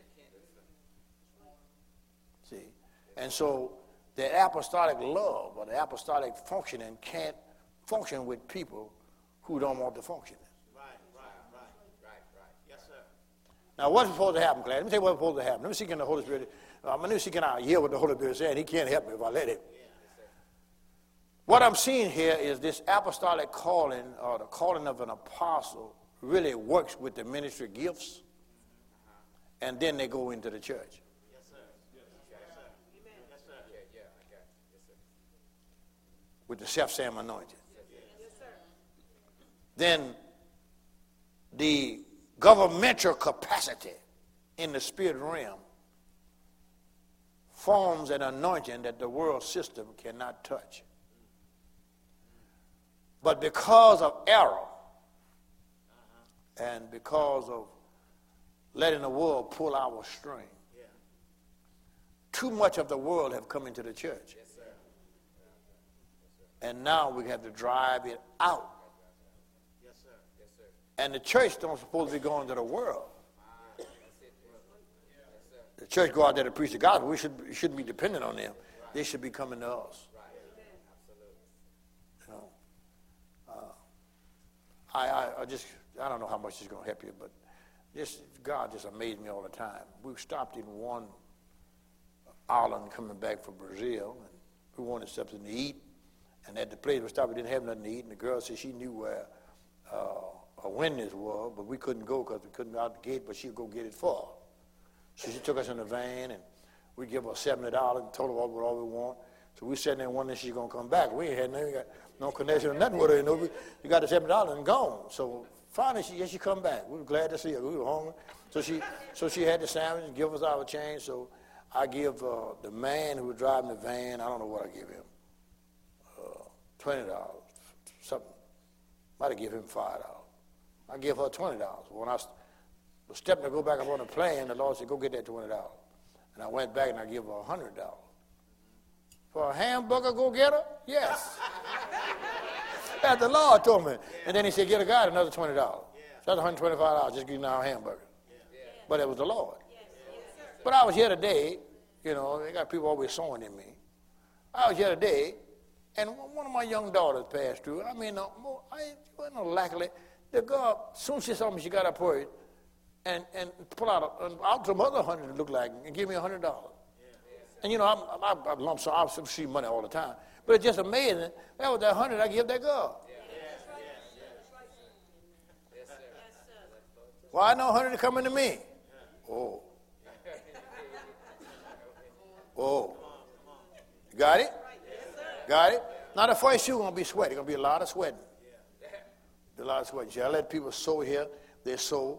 See? And so the apostolic love or the apostolic functioning can't function with people who don't want to function. Right. Yes, sir. Now, what's supposed to happen, class? Let me tell you what's supposed to happen. Let me see can the Holy Spirit, let me see can I hear what the Holy Spirit is saying. He can't help me if I let him. What I'm seeing here is this apostolic calling or the calling of an apostle really works with the ministry gifts, and then they go into the church. Yes, sir. Yes, sir. Yes, sir. Yeah, I got it. Yes, sir. With the self-same anointing. Yes, sir. Then the governmental capacity in the spirit realm forms an anointing that the world system cannot touch. But because of error and because of letting the world pull our string, too much of the world have come into the church. Yes, sir. And now we have to drive it out. Yes, sir. Yes, sir. And the church don't supposed to be going to the world. That's it. Yes, sir. The church go out there to preach the gospel. We shouldn't be dependent on them. They should be coming to us. Right. Absolutely. You know, I don't know how much it's going to help you, but God just amazed me all the time. We stopped in one island coming back from Brazil, and we wanted something to eat. And at the place we stopped, we didn't have nothing to eat. And the girl said she knew where a Wendy's was, but we couldn't go because we couldn't go out the gate, but she'd go get it for us. So she took us in the van, and we give her $70 and told her all we want. So we sat there and wondering if she's going to come back. We ain't had nothing, got no connection or nothing with her. You know, we got the $70 and gone. So finally, she come back. We were glad to see her. We were hungry. So she had the sandwich and give us our change. So I give the man who was driving the van, I don't know what I give him, $20, something. Might have given him $5. I give her $20. When I was stepping to go back up on the plane, the Lord said, go get that $20. And I went back and I give her $100. For a hamburger go-getter? Yes. That's the Lord told me. And then he said, get a guy another $20. So that's $125, just give you our hamburger. But it was the Lord. But I was here today, you know, they got people always sowing in me. I was here today, and one of my young daughters passed through. I mean, I wasn't no lackily. The girl, as soon as she saw me, she got up for it and pull out some other $100 that looked like and give me $100. And you know, I lump sum, I see money all the time. But it's just amazing. That was that $100 I give that girl. Well, I know $100 coming to me. Oh. Oh. Got it? Got it? Now the first shoe gonna be sweaty. Gonna be a lot of sweating. A lot of sweating. See, I let people sow here. They sow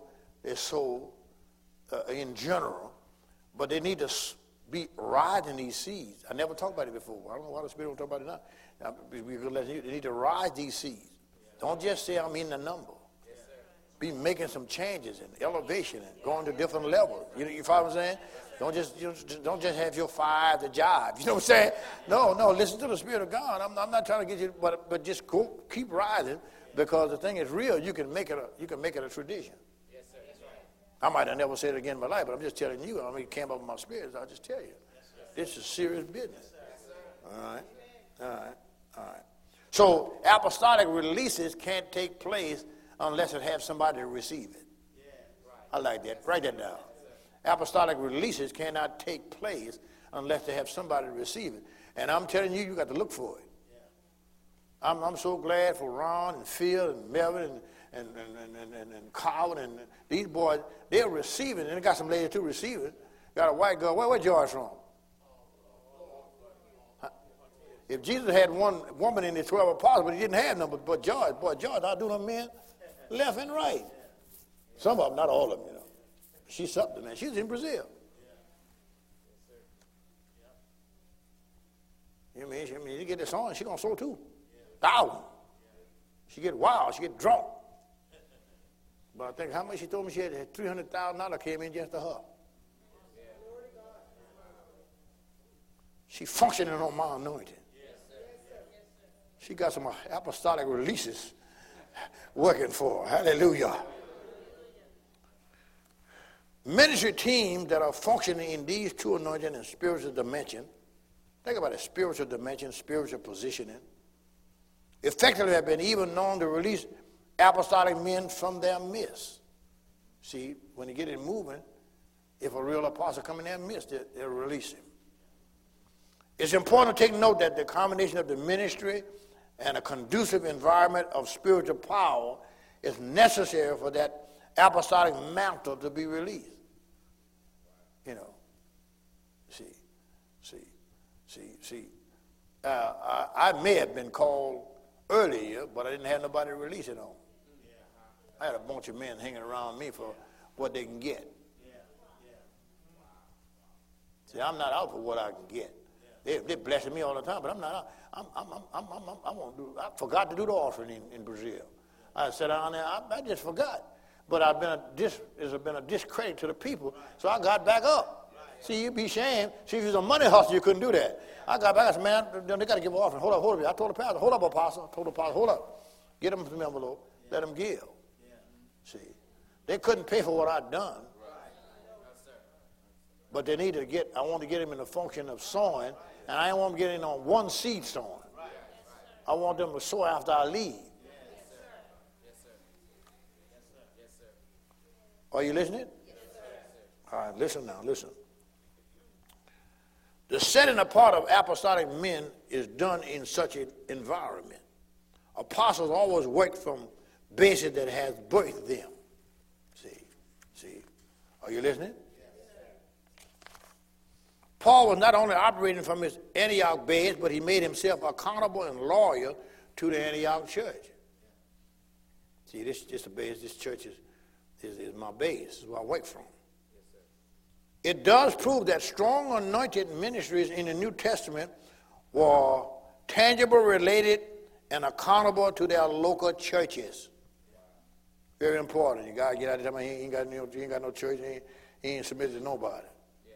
in general, but they need to be riding these seeds. I never talked about it before. I don't know why the Spirit don't talk about it now. They need to ride these seeds. Don't just say I'm in the number. Be making some changes and elevation and going to different levels. You follow what I'm saying? Don't just have your 5 to jive. You know what I'm saying? No. Listen to the Spirit of God. I'm not trying to get you, but just keep rising, because the thing is real. You can make it a tradition. Yes, sir. That's right. I might have never said it again in my life, but I'm just telling you. I mean, it came up in my spirit. So I'll just tell you. This is serious business. All right. So apostolic releases can't take place unless it has somebody to receive it. I like that. Write that down. Apostolic releases cannot take place unless they have somebody to receive it. And I'm telling you, you got to look for it. I'm so glad for Ron and Phil and Melvin and Colin and these boys. They're receiving, and they got some ladies too receiving. Got a white girl. Where George from? Huh? If Jesus had one woman in the 12 apostles, but he didn't have none but George. Boy, George, I do them men left and right. Some of them, not all of them, you know. She's something, man. She's in Brazil. You mean, you get this on, she gonna sow too. 1,000. She get wild, she get drunk. But I think how much she told me she had $300,000 came in just to her. She functioning on my anointing. She got some apostolic releases working for her. Hallelujah. Ministry teams that are functioning in these two anointing and spiritual dimension, think about it, spiritual dimension, spiritual positioning, effectively have been even known to release apostolic men from their midst. See, when you get it moving, if a real apostle come in their midst, they'll release him. It's important to take note that the combination of the ministry and a conducive environment of spiritual power is necessary for that apostolic mantle to be released. You know, I may have been called earlier, but I didn't have nobody to release it on. I had a bunch of men hanging around me for what they can get. See, I'm not out for what I can get. They're blessing me all the time, but I'm not. I forgot to do the offering in Brazil. I sat down there. I just forgot. But it's been a discredit to the people, so I got back up. See, you'd be ashamed. See, if you was a money hustler, you couldn't do that. I got back. I said, man, they got to give an offering. Hold up. I told the pastor, hold up, apostle. I told the pastor, hold up. Get them some envelope. Let them give. See, they couldn't pay for what I'd done. But they needed to get, I wanted to get them in the function of sowing, and I didn't want them getting on one seed sowing. I want them to sow after I leave. Are you listening? All right, listen now, listen. The setting apart of apostolic men is done in such an environment. Apostles always work from bases that has birthed them. See. Are you listening? Paul was not only operating from his Antioch base, but he made himself accountable and loyal to the Antioch church. See, this is the base. This church is my base. This is where I work from. It does prove that strong anointed ministries in the New Testament were tangible, related, and accountable to their local churches. Very important. You got to get out of there. He ain't got no church. He ain't submitted to nobody.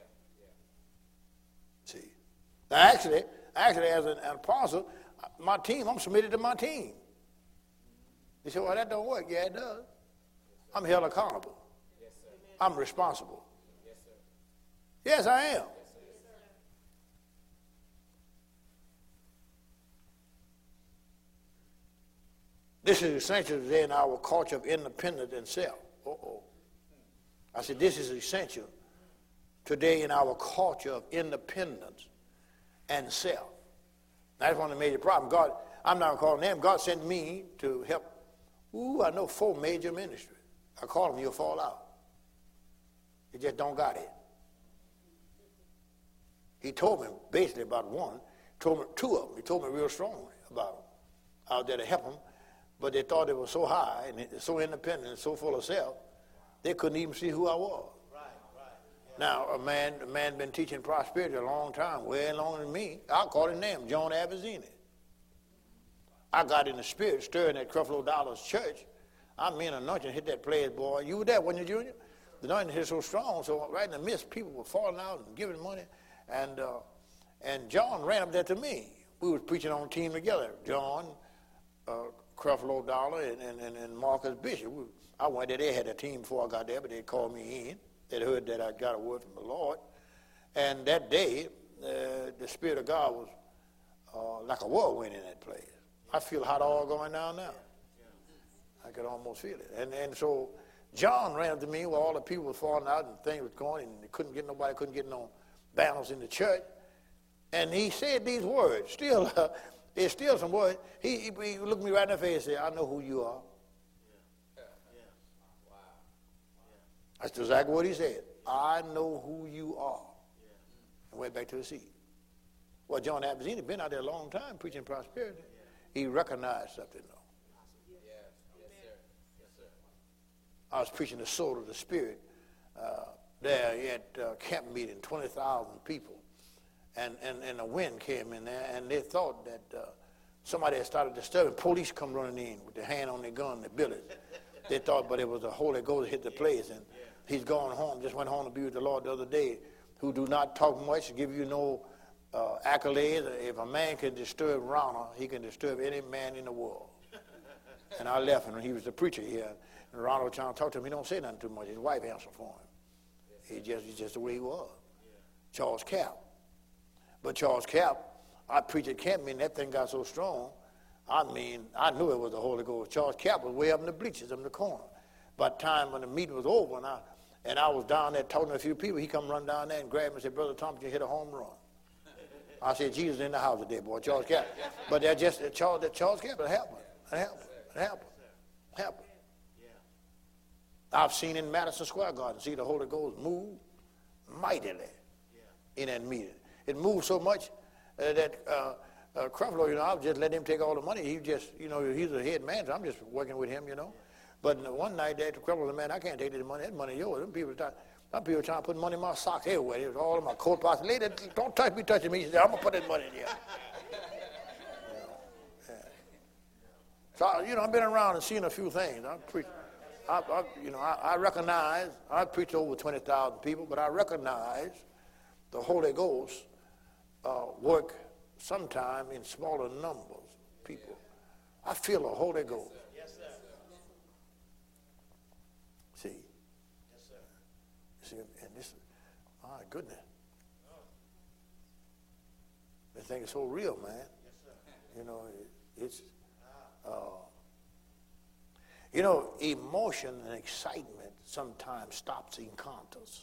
See. Now, actually, as an apostle, my team, I'm submitted to my team. You say, well, that don't work. Yeah, it does. I'm held accountable. Yes, sir. I'm responsible. Yes, sir. Yes, I am. Yes, sir. This is essential today in our culture of independence and self. I said, this is essential today in our culture of independence and self. That's one of the major problems. God, I'm not calling them. God sent me to help. I know 4 major ministries. I call them, you'll fall out. You just don't got it. He told me basically about one. Told me 2 of them. He told me real strongly about them out there to help them. But they thought they were so high and so independent and so full of self, they couldn't even see who I was. Now, a man been teaching prosperity a long time, way longer than me. I'll call his name, John Abazzini. I got in the spirit, stirring at Creflo Dollar's church. I mean, anointing hit that place, boy. You were there, wasn't you, Junior? The anointing hit so strong, so right in the midst, people were falling out and giving money. And John ran up there to me. We was preaching on a team together. John, Creflo Dollar, and Marcus Bishop. I went there. They had a team before I got there, but they called me in. They'd heard that I got a word from the Lord. And that day, the Spirit of God was like a whirlwind in that place. I feel hot oil going down now. I could almost feel it. And so John ran up to me while all the people were falling out and things was going, and they couldn't get no balance in the church. And he said these words. Still, It's still some boy. He looked me right in the face and said, I know who you are. That's exactly what he said. I know who you are. And went back to the seat. Well, John Adams had been out there a long time preaching prosperity. He recognized something, though. I was preaching the soul of the Spirit there at camp meeting, 20,000 people. And a wind came in there, and they thought that somebody had started disturbing. Police come running in with their hand on their gun, their billets. They thought, but it was the Holy Ghost hit the place, and he's gone home, just went home to be with the Lord the other day, who do not talk much, give you no accolades. If a man can disturb Ronald, he can disturb any man in the world. And I left him, and he was the preacher here. And Ronald was trying to talk to him. He don't say nothing too much. His wife answered for him. He's just the way he was. Charles Cap. But Charles Cap, I preached at camp meeting, that thing got so strong, I mean, I knew it was the Holy Ghost. Charles Cap was way up in the bleachers, up in the corner. By the time when the meeting was over, and I was down there talking to a few people, he come run down there and grabbed me and said, Brother Thompson, you hit a home run. I said, Jesus in the house today, boy, Charles Cap. But that Charles Cap, it happened. I've seen in Madison Square Garden, see the Holy Ghost move mightily in that meeting. It moved so much that Creflo, I was just letting him take all the money. He just, he's a head man, so I'm just working with him, But one night, Creflo said, man, I can't take this money. That money is yours. Some people trying to put money in my socks everywhere. It was all in my coat pockets. Lady, don't touching me. He said, I'm going to put that money in here. So, I've been around and seen a few things. I recognize, I preached over 20,000 people, but I recognize the Holy Ghost work sometime in smaller numbers of people. I feel the Holy Ghost. Yes, sir. See? Yes, sir. See, and this, my goodness. This thing is so real, man. Yes, sir. It's, emotion and excitement sometimes stops encounters.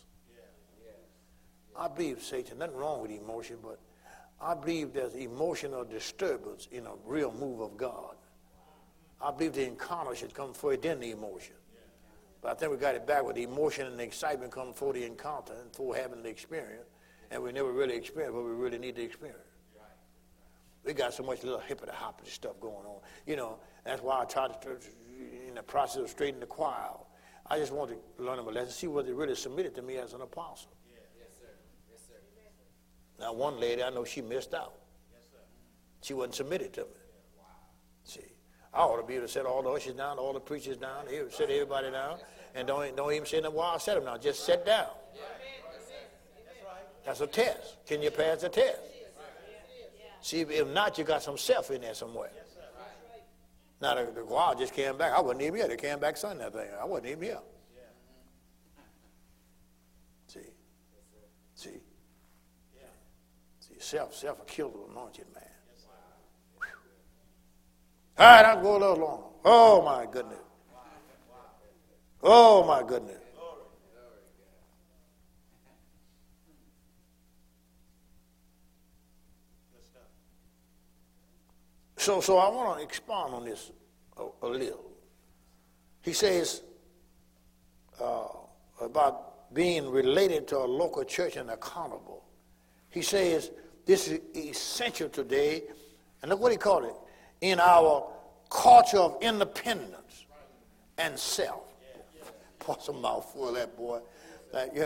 I believe, Satan, nothing wrong with emotion, but I believe there's emotional disturbance in a real move of God. I believe the encounter should come first, then the emotion. But I think we got it back with the emotion and the excitement come before the encounter and before having the experience, and we never really experience what we really need to experience. We got so much little hippity-hoppity stuff going on. That's why I try to, in the process of straightening the choir out, I just want to learn them a lesson, see what they really submitted to me as an apostle. Now, one lady, I know she missed out. She wasn't submitted to me. See, I ought to be able to set all the ushers down, all the preachers down, sit everybody down, and don't even say nothing while I set them down. Just sit down. That's a test. Can you pass the test? See, if not, you got some self in there somewhere. Now, the choir just came back. I wasn't even here. They came back Sunday, I think. I wasn't even here. See? Self will kill the anointed man. Whew. All right, I'll go a little longer. Oh, my goodness. Oh, my goodness. So I want to expound on this a little. He says about being related to a local church and accountable. He says this is essential today, and look what he called it, in our culture of independence and self. Pour some mouthful of that, boy. Like,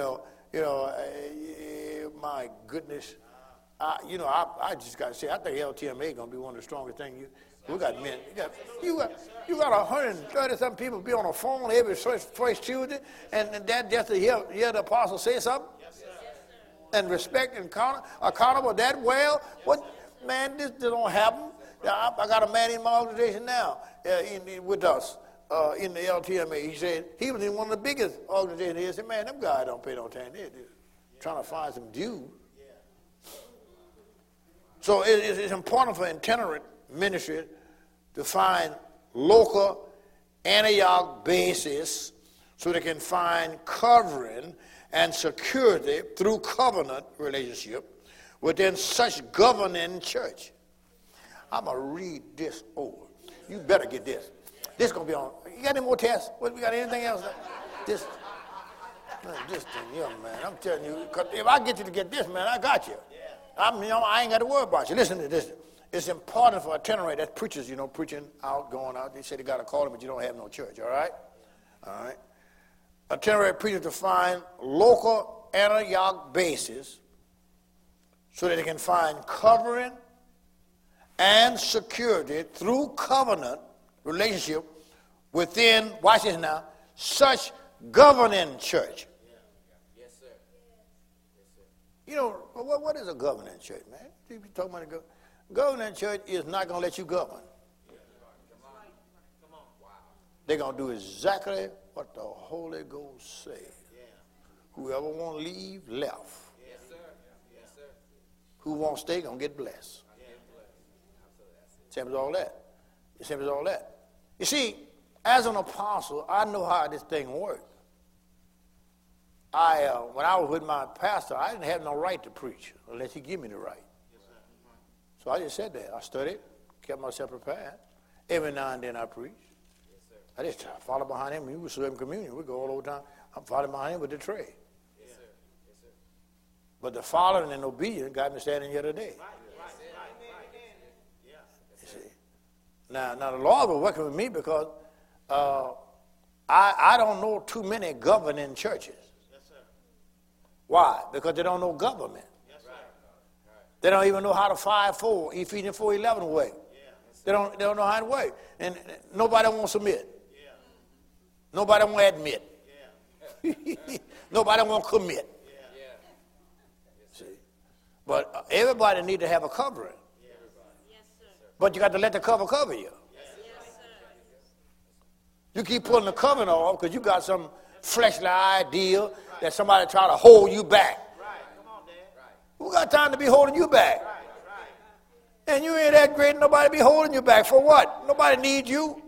my goodness. I just got to say, I think LTMA is going to be one of the strongest things. We got men. You got 130-something people be on a phone every first Tuesday, and that just to hear the apostle say something? Yes, sir. And respect and accountable that well? What, man, this don't happen. I got a man in my organization now with us in the LTMA. He said, he was in one of the biggest organizations. He said, man, them guys don't pay no attention. They're trying to find some dues. So it's important for itinerant ministry to find local Antioch bases so they can find covering and security through covenant relationship within such governing church. I'm going to read this over. You better get this. This going to be on. You got any more tests? What, we got anything else? This thing, young man, I'm telling you, 'cause if I get you to get this, man, I got you. I ain't got to worry about you. Listen to this. It's important for itinerant, that's preachers, preaching out, going out. They say they got a calling, but you don't have no church, all right? All right. Itinerant preachers to find local Antioch bases so that they can find covering and security through covenant relationship within, watch this now, such governing church. Yes, sir. What is a governing church, man? You be talking about a governing church is not going to let you govern. Come on. Wow. They're going to do exactly what the Holy Ghost said. Whoever want to leave, left. Yes, sir. Yes, sir. Who won't stay, going to get blessed. Same as all that. Same as all that. You see, as an apostle, I know how this thing works. When I was with my pastor, I didn't have no right to preach unless he give me the right. So I just said that. I studied, kept myself prepared. Every now and then I preached. I just follow behind him. He was serving communion. We go all over town. I'm following behind him with the tray. Yes, sir. Yes, sir. But the following and obedience got me standing here today. You see. Now the Lord was working with me because I don't know too many governing churches. Why? Because they don't know government. They don't even know how to 5-4, Ephesians 4:11 work. They don't know how to work. And nobody wants to submit. Nobody won't admit. Nobody won't commit. See? But everybody need to have a covering. But you got to let the cover you. You keep pulling the covering off because you got some fleshly idea that somebody try to hold you back. Who got time to be holding you back? And you ain't that great, nobody be holding you back. For what? Nobody needs you.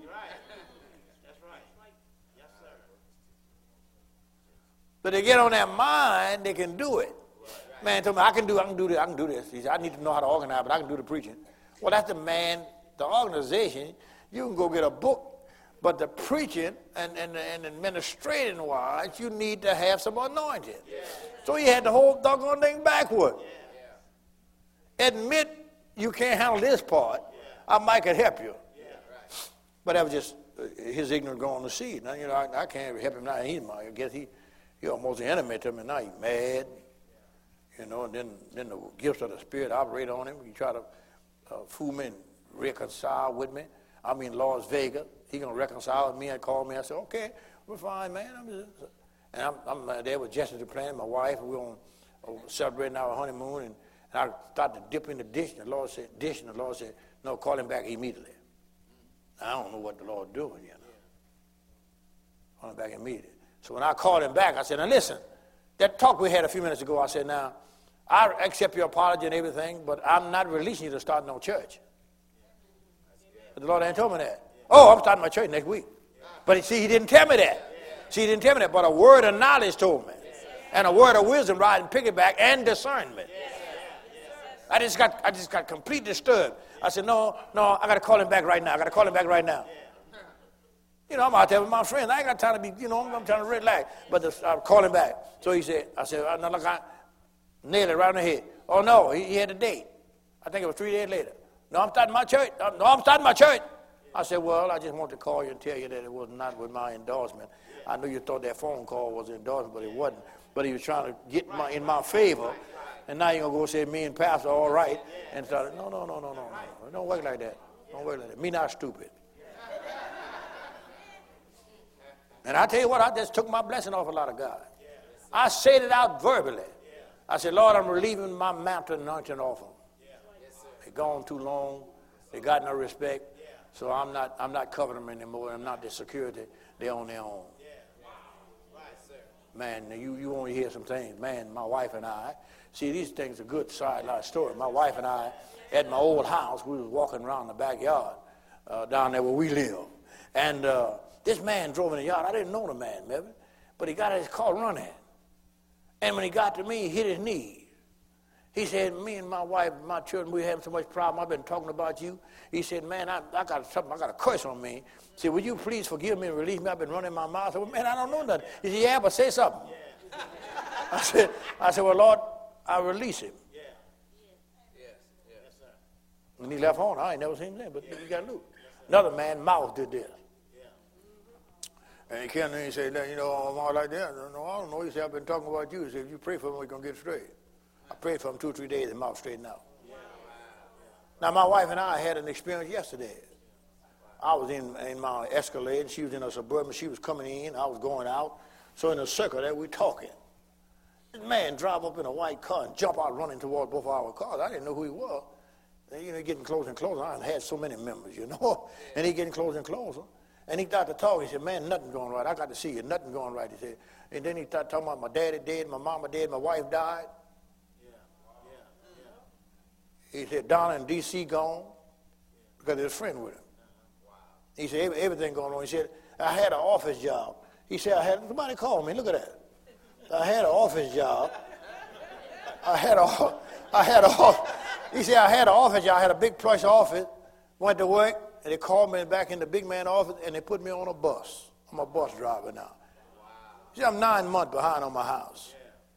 But they get on their mind, they can do it. Man told me, I can do this. He said, I need to know how to organize, but I can do the preaching. Well, that's the organization. You can go get a book, but the preaching and administrating wise, you need to have some anointing. So he had the whole doggone thing backward. Admit you can't handle this part. I might could help you. But that was just his ignorance going to seed. Now, I can't help him now. I guess he almost an enemy to me. Now he's mad. And then the gifts of the Spirit operate on him. He try to fool me and reconcile with me. I'm in Las Vegas. He going to reconcile with me and call me. I said, okay, we're fine, man. I'm there with Jessica Plan, my wife, and we're on celebrating our honeymoon. And I started to dip in the dish, and the Lord said, no, call him back immediately. I don't know what the Lord doing, Call him back immediately. So when I called him back, I said, now listen, that talk we had a few minutes ago, I said, now, I accept your apology and everything, but I'm not releasing you to start no church. But the Lord ain't told me that. Oh, I'm starting my church next week. But see, he didn't tell me that. See, he didn't tell me that, but a word of knowledge told me. And a word of wisdom riding piggyback and discernment. I just got completely disturbed. I said, no, I got to call him back right now. I'm out there with my friends. I ain't got time to be, I'm trying to relax. But I called him back. So I said, no, look, I nailed it right on the head. Oh, no, he had a date. I think it was 3 days later. No, I'm starting my church. I said, well, I just want to call you and tell you that it was not with my endorsement. I know you thought that phone call was an endorsement, but it wasn't. But he was trying to get in my favor. And now you're going to go say, me and Pastor are all right. And started, no. Don't work like that. Me not stupid. And I tell you what, I just took my blessing off a lot of God. I said it out verbally. I said, Lord, I'm relieving my mantle anointing off them. They're gone too long. They got no respect. So I'm not covering them anymore. I'm not their security. They're on their own. Man, you only hear some things. Man, my wife and I, see, these things are good sideline story. My wife and I, at my old house, we was walking around the backyard down there where we live. And this man drove in the yard. I didn't know the man, Melvin, but he got his car running. And when he got to me, he hit his knee. He said, me and my wife, my children, we having so much problem. I've been talking about you. He said, man, I got something. I got a curse on me. He said, would you please forgive me and release me? I've been running my mouth. I said, well, man, I don't know nothing. He said, yeah, but say something. Yeah. I said, well, Lord, I release him. Yes, sir. And he left on. I ain't never seen him there, but he got loose. Another man, mouth did this. And he came and he said, you know, I'm all like that. No, I don't know. He said, I've been talking about you. He said, if you pray for him, we're going to get straight. I prayed for him 2 or 3 days, and mouth straightened out. Now, my wife and I had an experience yesterday. I was in my Escalade, and she was in a Suburban. She was coming in, I was going out. So in a circle there, we talking. This man drive up in a white car and jump out running toward both of our cars. I didn't know who he was. And, you know, getting closer and closer. I had so many members, you know. And he getting closer and closer. And he started to talk. He said, man, nothing going right. I got to see you. Nothing going right. He said. And then he started talking about my daddy dead, my mama dead, my wife died. He said, Donna in D.C. gone because there's a friend with him. He said, everything going on. He said, I had an office job. He said, somebody called me. Look at that. I had an office job. He said, I had an office job. I had a big plush office. Went to work, and they called me back in the big man office, and they put me on a bus. I'm a bus driver now. He said, I'm 9 months behind on my house.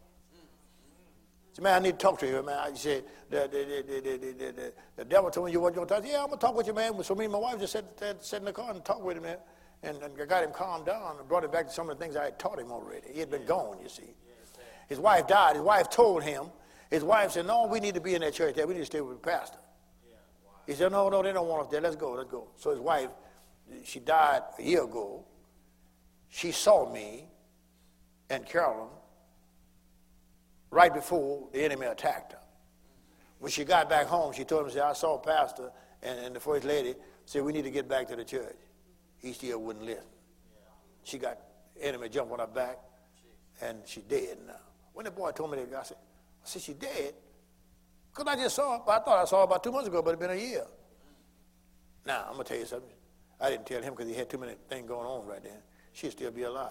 He said, man, I need to talk to you, man. He said, the devil told me you weren't going to talk. Yeah, I'm going to talk with you, man. So me and my wife just sat in the car and talked with him, man. And I got him calmed down and brought him back to some of the things I had taught him already. He had been gone, you see. His wife died. His wife told him. His wife said, no, we need to be in that church there. We need to stay with the pastor. He said, no, they don't want us there. Let's go. So his wife, she died a year ago. She saw me and Carolyn right before the enemy attacked her. When she got back home, she told him, she said, I saw pastor and the first lady said, we need to get back to the church. He still wouldn't listen. She got enemy jump on her back, and she dead now. When the boy told me that, I said, she dead? Because I just saw her. I thought I saw her about 2 months ago, but it's been a year. Now, I'm going to tell you something. I didn't tell him because he had too many things going on right then. She'd still be alive.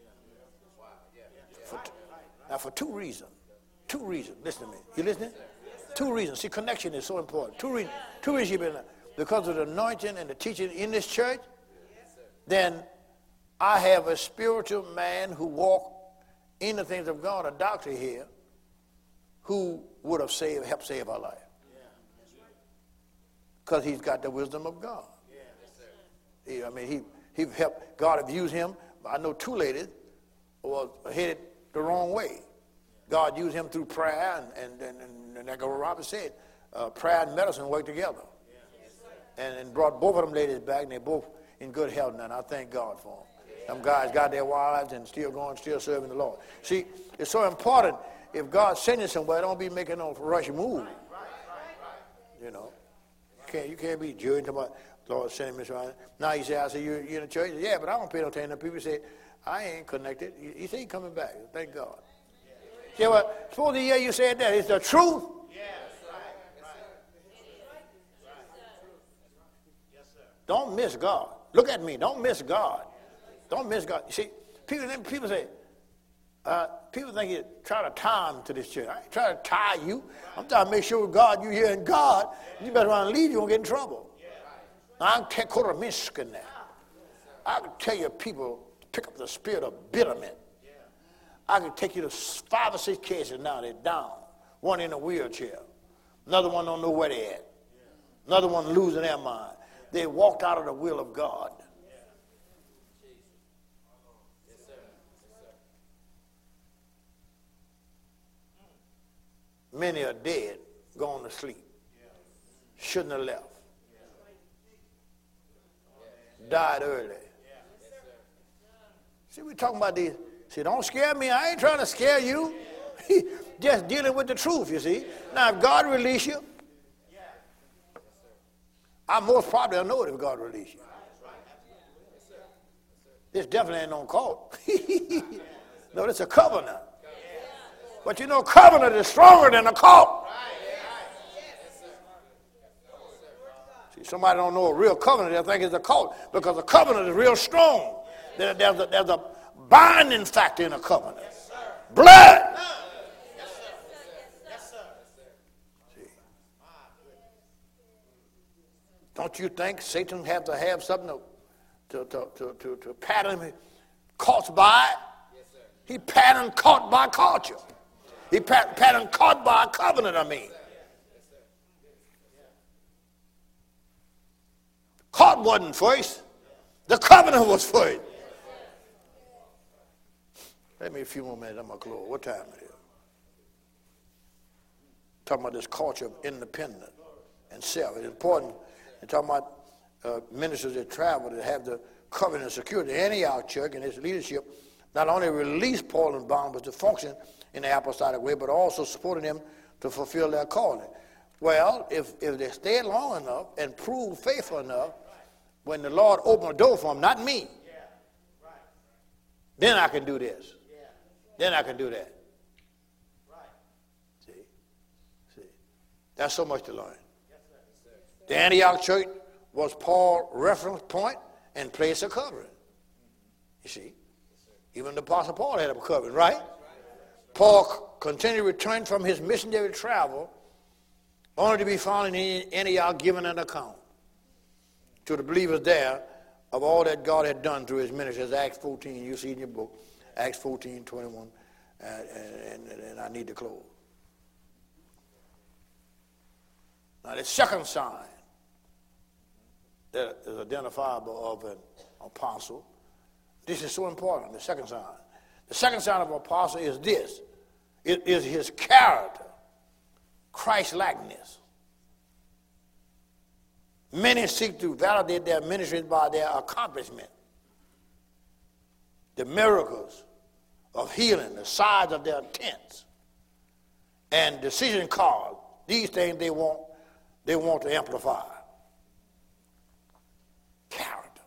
For 2 reasons. 2 reasons. Listen to me. You listening? 2 reasons. See, connection is so important. 2 reasons. 2 reasons you've been alive. Because of the anointing and the teaching in this church, then I have a spiritual man who walked in the things of God, a doctor here, who would have helped save our life. Because he's got the wisdom of God. He helped. God have used him. I know 2 ladies was headed the wrong way. God used him through prayer, and like Robert said, prayer and medicine work together. And brought both of them ladies back, and they're both in good health now, and I thank God for them. Them guys got their wives and still serving the Lord. See, it's so important. If God sends you somewhere, don't be making no rush move. You know, you can't be judging about Lord sending me somewhere. Now you say, I say, you're in the church? Yeah, but I don't pay no attention. People say, I ain't connected. He said he's coming back. Thank God. Yeah, well, suppose the year you said that. It's the truth. Don't miss God. Look at me. Don't miss God. Don't miss God. You see, people say, people think you try to tie them to this church. I ain't trying to tie you. I'm trying to make sure God, you here in God. You better run and leave. You won't get in trouble. Now, I can take a risk in that. I can tell you people to pick up the spirit of bitterment. I can take you to 5 or 6 cases now. They're down. One in a wheelchair. Another one don't know where they're at. Another one losing their mind. They walked out of the will of God. Many are dead, gone to sleep. Shouldn't have left. Died early. See, we're talking about these. See, don't scare me. I ain't trying to scare you. Just dealing with the truth, you see. Now, if God release you, I most probably know it if God release you. This definitely ain't no cult. No, it's a covenant. But you know, covenant is stronger than a cult. See, somebody don't know a real covenant, they think it's a cult because a covenant is real strong. There's a binding factor in a covenant. Blood. Don't you think Satan have to have something to pattern him caught by? Yes, sir. He patterned caught by culture. He patterned caught by a covenant, I mean. Caught wasn't first. The covenant was first. Let me a few more minutes. I'm going to close. What time it is? Talking about this culture of independence and self. It's important. And talking about ministers that travel that have the covenant of security. The Antioch Church and its leadership not only released Paul and Barnabas to function in the apostolic way, but also supported them to fulfill their calling. Well, if they stayed long enough and proved faithful enough, when the Lord opened a door for them, not me, then I can do this. Then I can do that. See, that's so much to learn. The Antioch church was Paul's reference point and place of covering. You see, even the Apostle Paul had a covering, right? Paul continued to return from his missionary travel, only to be found in Antioch giving an account to the believers there of all that God had done through his ministry. As Acts 14, you see in your book, Acts 14:21, and I need to close. Now, the second sign that is identifiable of an apostle, this is so important, the second sign. The second sign of an apostle is this. It is his character, Christ-likeness. Many seek to validate their ministries by their accomplishment. The miracles of healing, the size of their tents, and decision cards. These things they want to amplify. Character.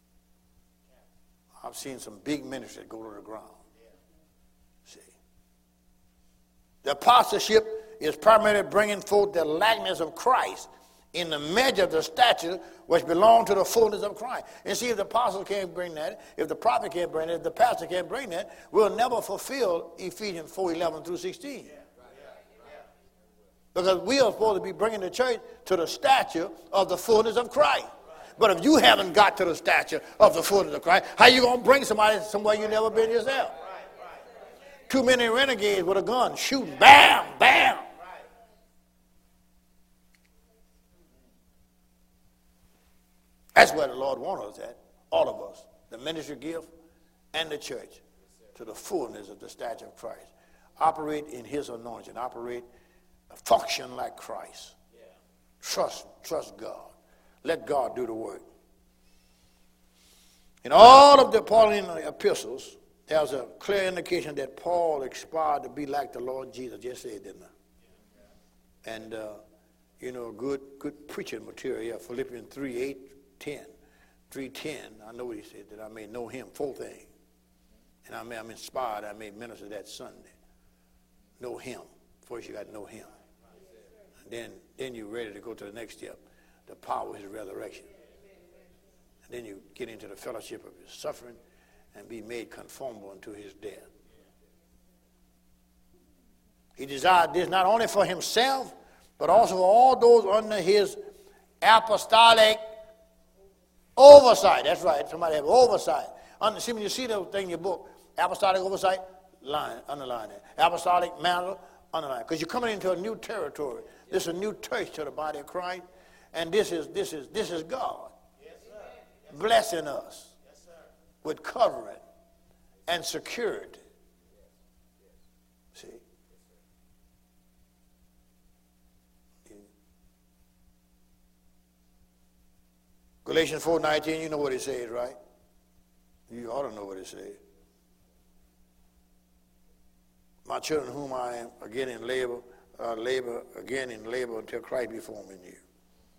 I've seen some big ministries go to the ground. See. The apostleship is primarily bringing forth the likeness of Christ in the measure of the stature which belong to the fullness of Christ. And see, if the apostle can't bring that, if the prophet can't bring it, if the pastor can't bring that, we'll never fulfill Ephesians 4:11 through 16. Because we are supposed to be bringing the church to the stature of the fullness of Christ. But if you haven't got to the stature of the fullness of Christ, how you going to bring somebody somewhere you never been yourself? Too many renegades with a gun shooting, bam, bam. That's where the Lord wants us at, all of us, the ministry gift and the church, to the fullness of the stature of Christ. Operate in his anointing, function like Christ. Trust God. Let God do the work. In all of the Pauline epistles, there's a clear indication that Paul aspired to be like the Lord Jesus. Just said, didn't I? And, good preaching material here. Philippians 3:8-10. 3:10, I know what he said, that I may know him, full thing. And I'm inspired, I may minister that Sunday. Know him. First you got to know him. And then you're ready to go to the next step, the power of his resurrection. And then you get into the fellowship of his suffering and be made conformable unto his death. He desired this not only for himself, but also for all those under his apostolic oversight. That's right. Somebody have oversight. See, when you see the thing in your book, apostolic oversight, underline it. Apostolic mantle, underline it. Because you're coming into a new territory. This is a new touch to the body of Christ. And this is God. Yes, sir. Blessing us with covering and security. See? Galatians 4:19, you know what it says, right? You ought to know what it says. My children, whom I am again in labor until Christ be formed in you.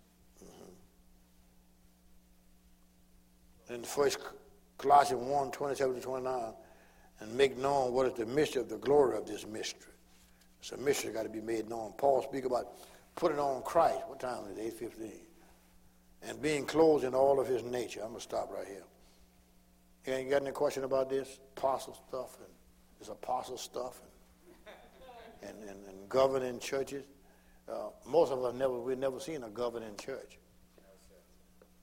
In first Colossians 1:27-29, and make known what is the mystery of the glory of this mystery. It's a mystery got to be made known. Paul speaks about putting on Christ. What time is it? 8:15. And being clothed in all of his nature. I'm going to stop right here. You ain't got any question about this apostle stuff and this apostle stuff and governing churches? Most of us we've never seen a governing church.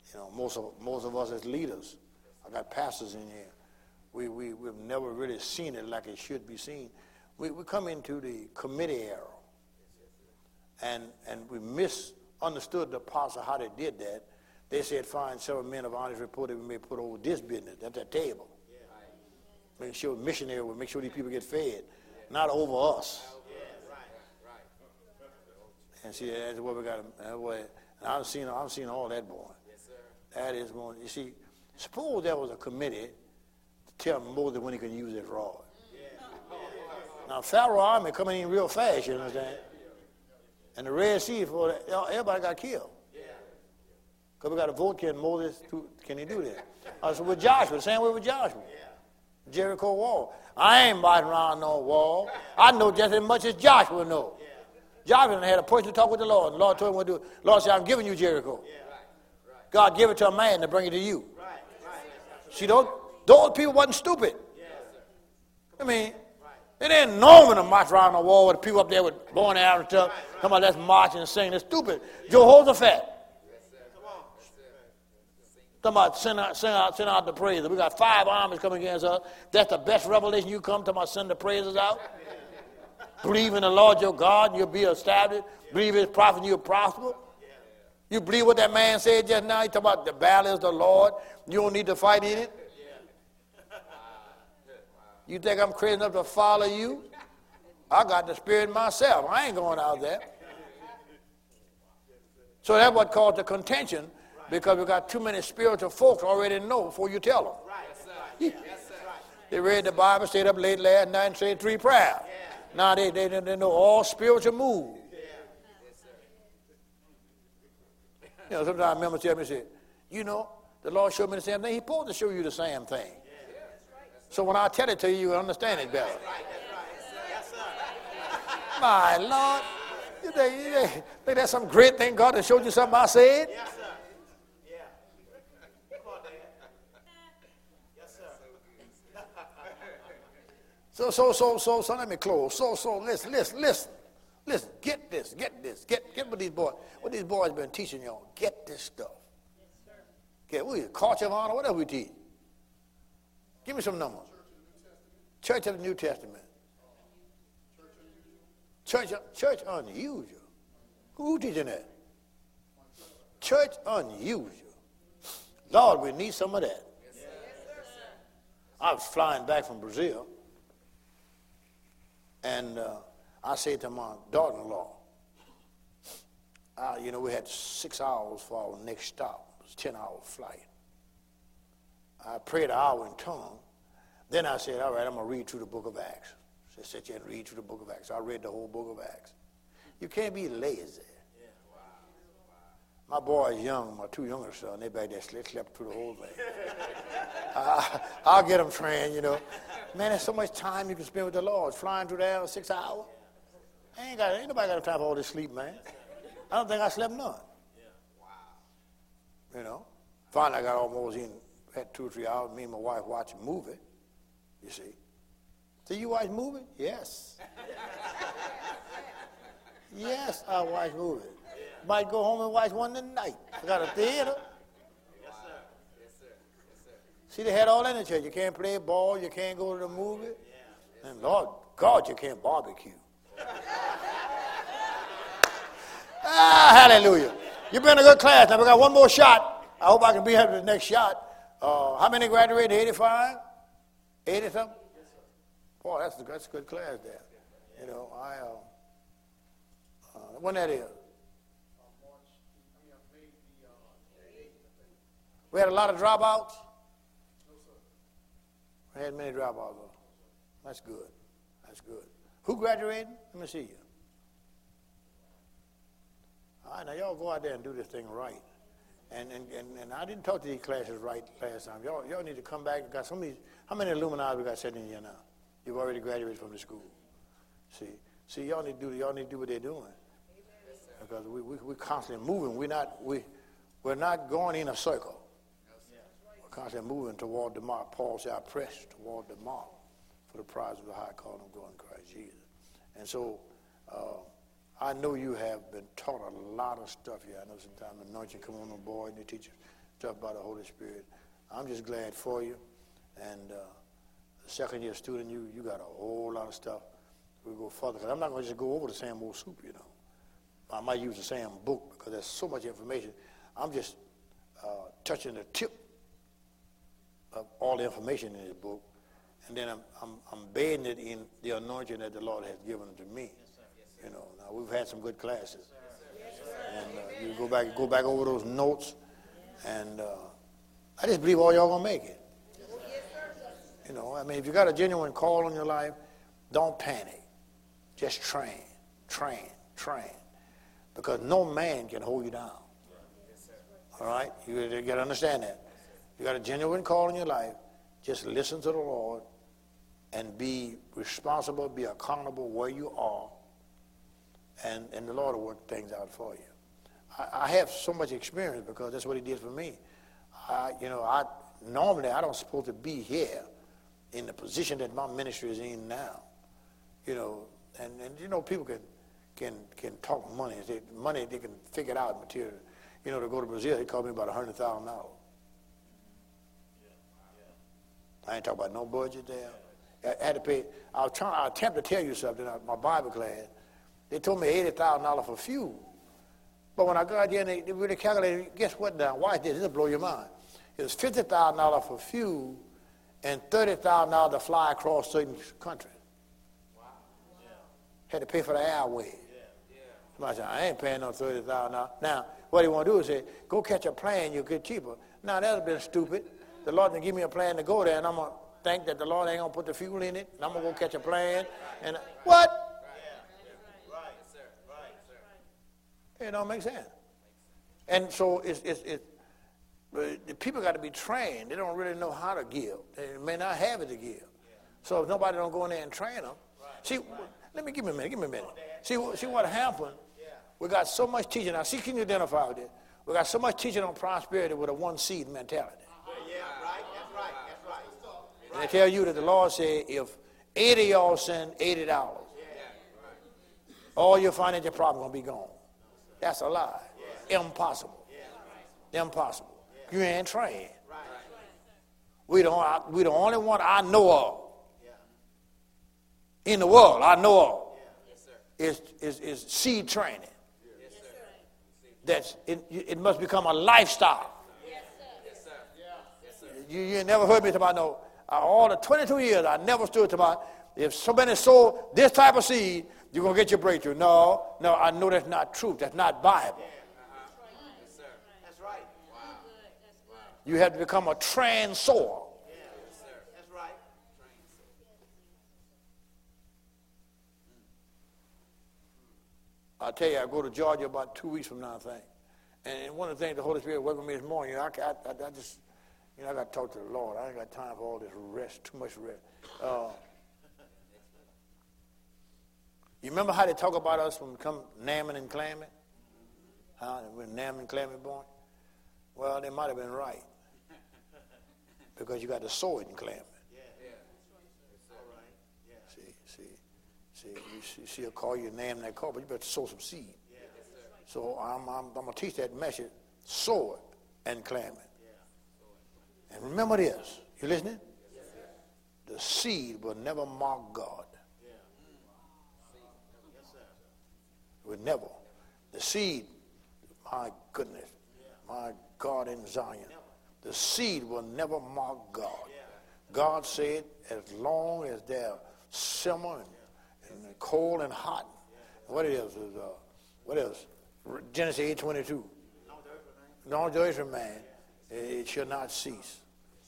You know, most of us as leaders, I got pastors in here. We've never really seen it like it should be seen. We come into the committee era, and we misunderstood the apostle how they did that. They said, find several men of honest report that we may put over this business at that table. Make sure missionary will make sure these people get fed, not over us. And see, that's what we got. I've seen all that, boy. That is going. You see, suppose there was a committee to tell Moses when he could use his rod. Now Pharaoh army coming in real fast, you understand? And the Red Sea, everybody got killed. Because we got to vote, can Moses, can he do that? So with Joshua, the same way with Joshua. Jericho wall. I ain't marching around no wall. I know just as much as Joshua knows. Joshua had a person to talk with the Lord. The Lord told him what to do. The Lord said, I'm giving you Jericho. God gave it to a man to bring it to you. See, those people wasn't stupid. I mean, it ain't normal to march around the wall with people up there with blowing arrows and stuff. Come on, let's march and sing. They're stupid. Jehoshaphat. Talking about send out the praises. We got 5 armies coming against us. That's the best revelation you come to. Talking about send the praises out. Believe in the Lord your God, and you'll be established. Believe his prophet, and you'll prosper. You believe what that man said just now? He talking about the battle is the Lord. You don't need to fight in it. You think I'm crazy enough to follow you? I got the Spirit myself. I ain't going out there. So that's what caused the contention, because we got too many spiritual folks already know before you tell them. They read the Bible, stayed up late last night and said 3 prayers. Now they know all spiritual moves. You know, sometimes members tell me, say, you know, the Lord showed me the same thing. He's supposed to show you the same thing. So when I tell it to you, you understand it better. My Lord, you think that's some great thing God has showed you something I said? Yes, sir. Yeah. Come on, Dad. Yes, sir. So let me close. So listen. Get this. Get what these boys been teaching y'all. Get this stuff. Get what is it? Culture of honor. What else we teach? Give me some numbers. Church of the New Testament. Church unusual. Who teaching that? Church unusual. Lord, we need some of that. I was flying back from Brazil, and I said to my daughter-in-law, we had 6 hours for our next stop. It was a 10-hour flight. I prayed an hour in tongue. Then I said, all right, I'm going to read through the book of Acts. So I sit here and read through the book of Acts. I read the whole book of Acts. You can't be lazy. My boy is young. My 2 younger sons, they back there slept through the whole thing. I'll get them trained, you know. Man, there's so much time you can spend with the Lord. Flying through the air 6 hours. Ain't nobody got time for all this sleep, man. I don't think I slept none. You know. Finally, I got almost in, had 2 or 3 hours. Me and my wife watching a movie, you see. So you watch movie? Yes. Yes, I watch movies. Might go home and watch one tonight. I got a theater. Yes, sir. Yes, sir. Yes, sir. See, they had all that in the church. You can't play ball. You can't go to the movie. And Lord God, you can't barbecue. Hallelujah. You've been a good class. Now we got one more shot. I hope I can be here for the next shot. How many graduated? 85? 80 something? Boy, that's a good class there. You know, when that is? We had a lot of dropouts? We had many dropouts. That's good. That's good. Who graduated? Let me see you. All right, now y'all go out there and do this thing right. And I didn't talk to these classes right last time. Y'all need to come back. We got how many alumni we got sitting in here now? You've already graduated from the school. See, y'all need to do what they're doing. Because we're constantly moving. We're not going in a circle. We're constantly moving toward the mark. Paul said, I press toward the mark for the prize of the high calling of God in Christ Jesus. And so I know you have been taught a lot of stuff here. I know sometimes the anointing come on board and the teachers stuff by the Holy Spirit. I'm just glad for you. And the second year student, you got a whole lot of stuff. We'll go further. Because I'm not going to just go over the same old soup, you know. I might use the same book because there's so much information. I'm just touching the tip of all the information in this book. And then I'm bathing it in the anointing that the Lord has given to me. You know, now we've had some good classes. And you go back over those notes. And I just believe all y'all going to make it. You know, I mean, if you got a genuine call on your life, don't panic. Just train. Because no man can hold you down. All right? You got to understand that. You got a genuine call in your life, just listen to the Lord and be responsible, be accountable where you are, and the Lord will work things out for you. I have so much experience because that's what he did for me. Normally I don't supposed to be here in the position that my ministry is in now. You know, and you know, people can talk money. They can figure it out material. You know, to go to Brazil, it cost me about $100,000. I ain't talking about no budget there. I had to pay. I attempt to tell you something. My Bible class, they told me $80,000 for fuel. But when I got there and they really calculated, guess what now? Why this? This will blow your mind. It was $50,000 for fuel and $30,000 to fly across certain countries. Wow. Yeah. Had to pay for the airways. Yeah. Somebody said, I ain't paying no $30,000. Now, what he want to do is say, go catch a plane, you'll get cheaper. Now, that's been stupid. The Lord didn't give me a plan to go there, and I'm going to think that the Lord ain't going to put the fuel in it, and I'm going to go catch a plane. And what? It don't make sense. And so the people got to be trained. They don't really know how to give. They may not have it to give. So if nobody don't go in there and train them. See, give me a minute. See what happened? We got so much teaching. Now, see, can you identify with this? We got so much teaching on prosperity with a one seed mentality. Yeah, right. That's right. And they tell you that the Lord said, if 80 of y'all send $80, all your financial problems going to be gone. That's a lie. Impossible. Impossible. You ain't trained. We the only one I know of in the world I know of is seed training. It must become a lifestyle. You never heard me talk about no. All the 22 years I never stood about if somebody sow this type of seed, you're going to get your breakthrough. No, I know that's not truth. That's not Bible. Yes, sir. That's right. Wow. You have to become a trained sower. Yes, sir. That's right. I tell you, I go to Georgia about 2 weeks from now, I think. And one of the things the Holy Spirit worked with me this morning, I just, I got to talk to the Lord. I ain't got time for all this rest, too much rest. You remember how they talk about us when we come namming and clamming? When namming and clamming born? Well, they might have been right. Because you got to sow it and clam it. See, she'll call you name that call, but you better sow some seed. So I'm going to teach that message, sow it and clam it. And remember this, you listening? The seed will never mock God. Will never. The seed, my goodness, my God in Zion. The seed will never mock God. God said, as long as they're simmer and cold and hot. What it is? What else? Genesis 8:22. No dirty man, it shall not cease.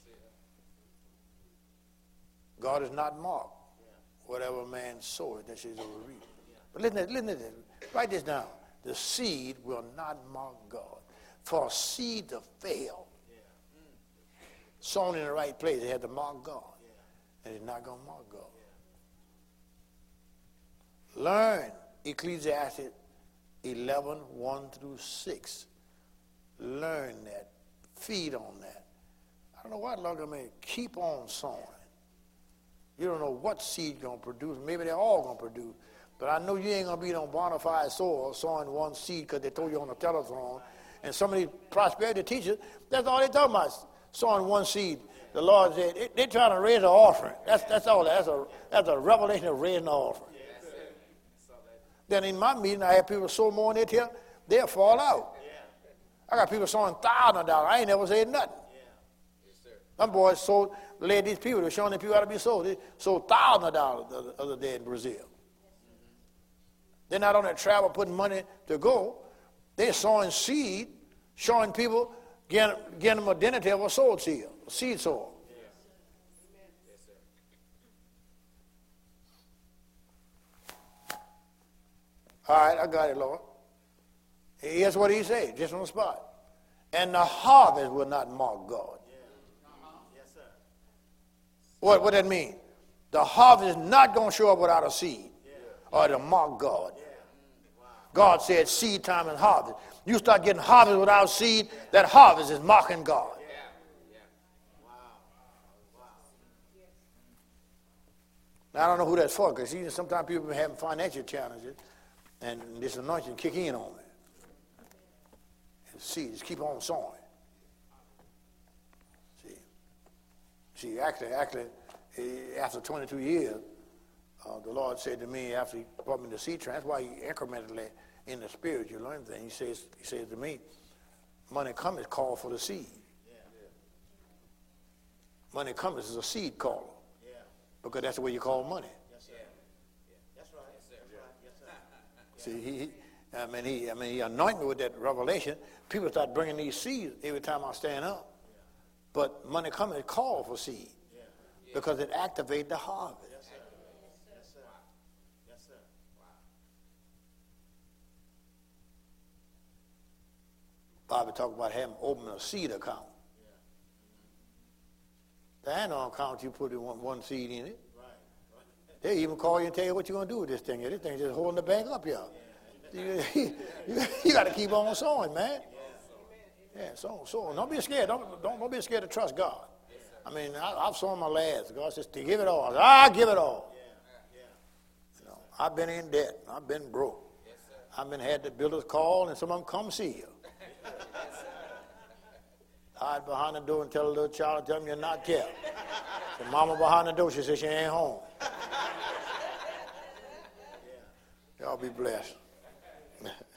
God is not mocked. Whatever man soweth, that shall he reap. But listen to this. Write this down. The seed will not mock God. For a seed to fail, sown in the right place, it had to mock God. And it's not going to mock God. Learn Ecclesiastes 11:1-6. Learn that. Feed on that. I don't know what longer may keep on sowing. You don't know what seed going to produce. Maybe they're all going to produce. But I know you ain't going to be on bona fide soil sowing one seed because they told you on the telephone And some of these prosperity teachers, that's all they talking about, sowing one seed. The Lord said, they're trying to raise an offering. That's all. That's a revelation of raising an offering. Then in my meeting, I have people sow more than that, they'll fall out. I got people sowing $1,000. I ain't never said nothing. Some boys led these people, they're showing the people how to be sold. They sold $1,000 the other day in Brazil. They're not on that travel putting money to go. They're sowing seed, showing people, getting them identity of a soul seed, a seed sower. All right, I got it, Lord. Here's what he said, just on the spot. And the harvest will not mock God. Yes, sir. What that mean? The harvest is not going to show up without a seed or to mock God. God said seed time and harvest. You start getting harvest without seed, that harvest is mocking God. Now, I don't know who that's for, because sometimes people been having financial challenges, and this anointing kick in on me. And seeds keep on sowing. See, actually, after 22 years, the Lord said to me after he brought me to seed trance, that's why he incrementally in the spirit you learn things. He says to me, money cometh call for the seed. Money cometh is a seed caller. Because that's the way you call money. Yes, sir. That's right. Yes, sir. Yes, sir. See, he anointed me with that revelation. People start bringing these seeds every time I stand up. But money cometh call for seed. Because it activates the harvest. Yes, sir. Yes, sir. Yes, sir. Bible talk about having opened a seed account. There ain't no account you put in one seed in it. Right. They even call you and tell you what you're going to do with this thing. This thing just holding the bank up here. You got to keep on sowing, man. Yeah, sow. Don't be scared. Don't be scared to trust God. I mean, I've sown my last. God says to give it all. I give it all. You know, I've been in debt. I've been broke. I've been had the builders call and some of them come see you. Hide behind the door and tell a little child, tell them you're not kept. So mama behind the door, she says she ain't home. Y'all be blessed.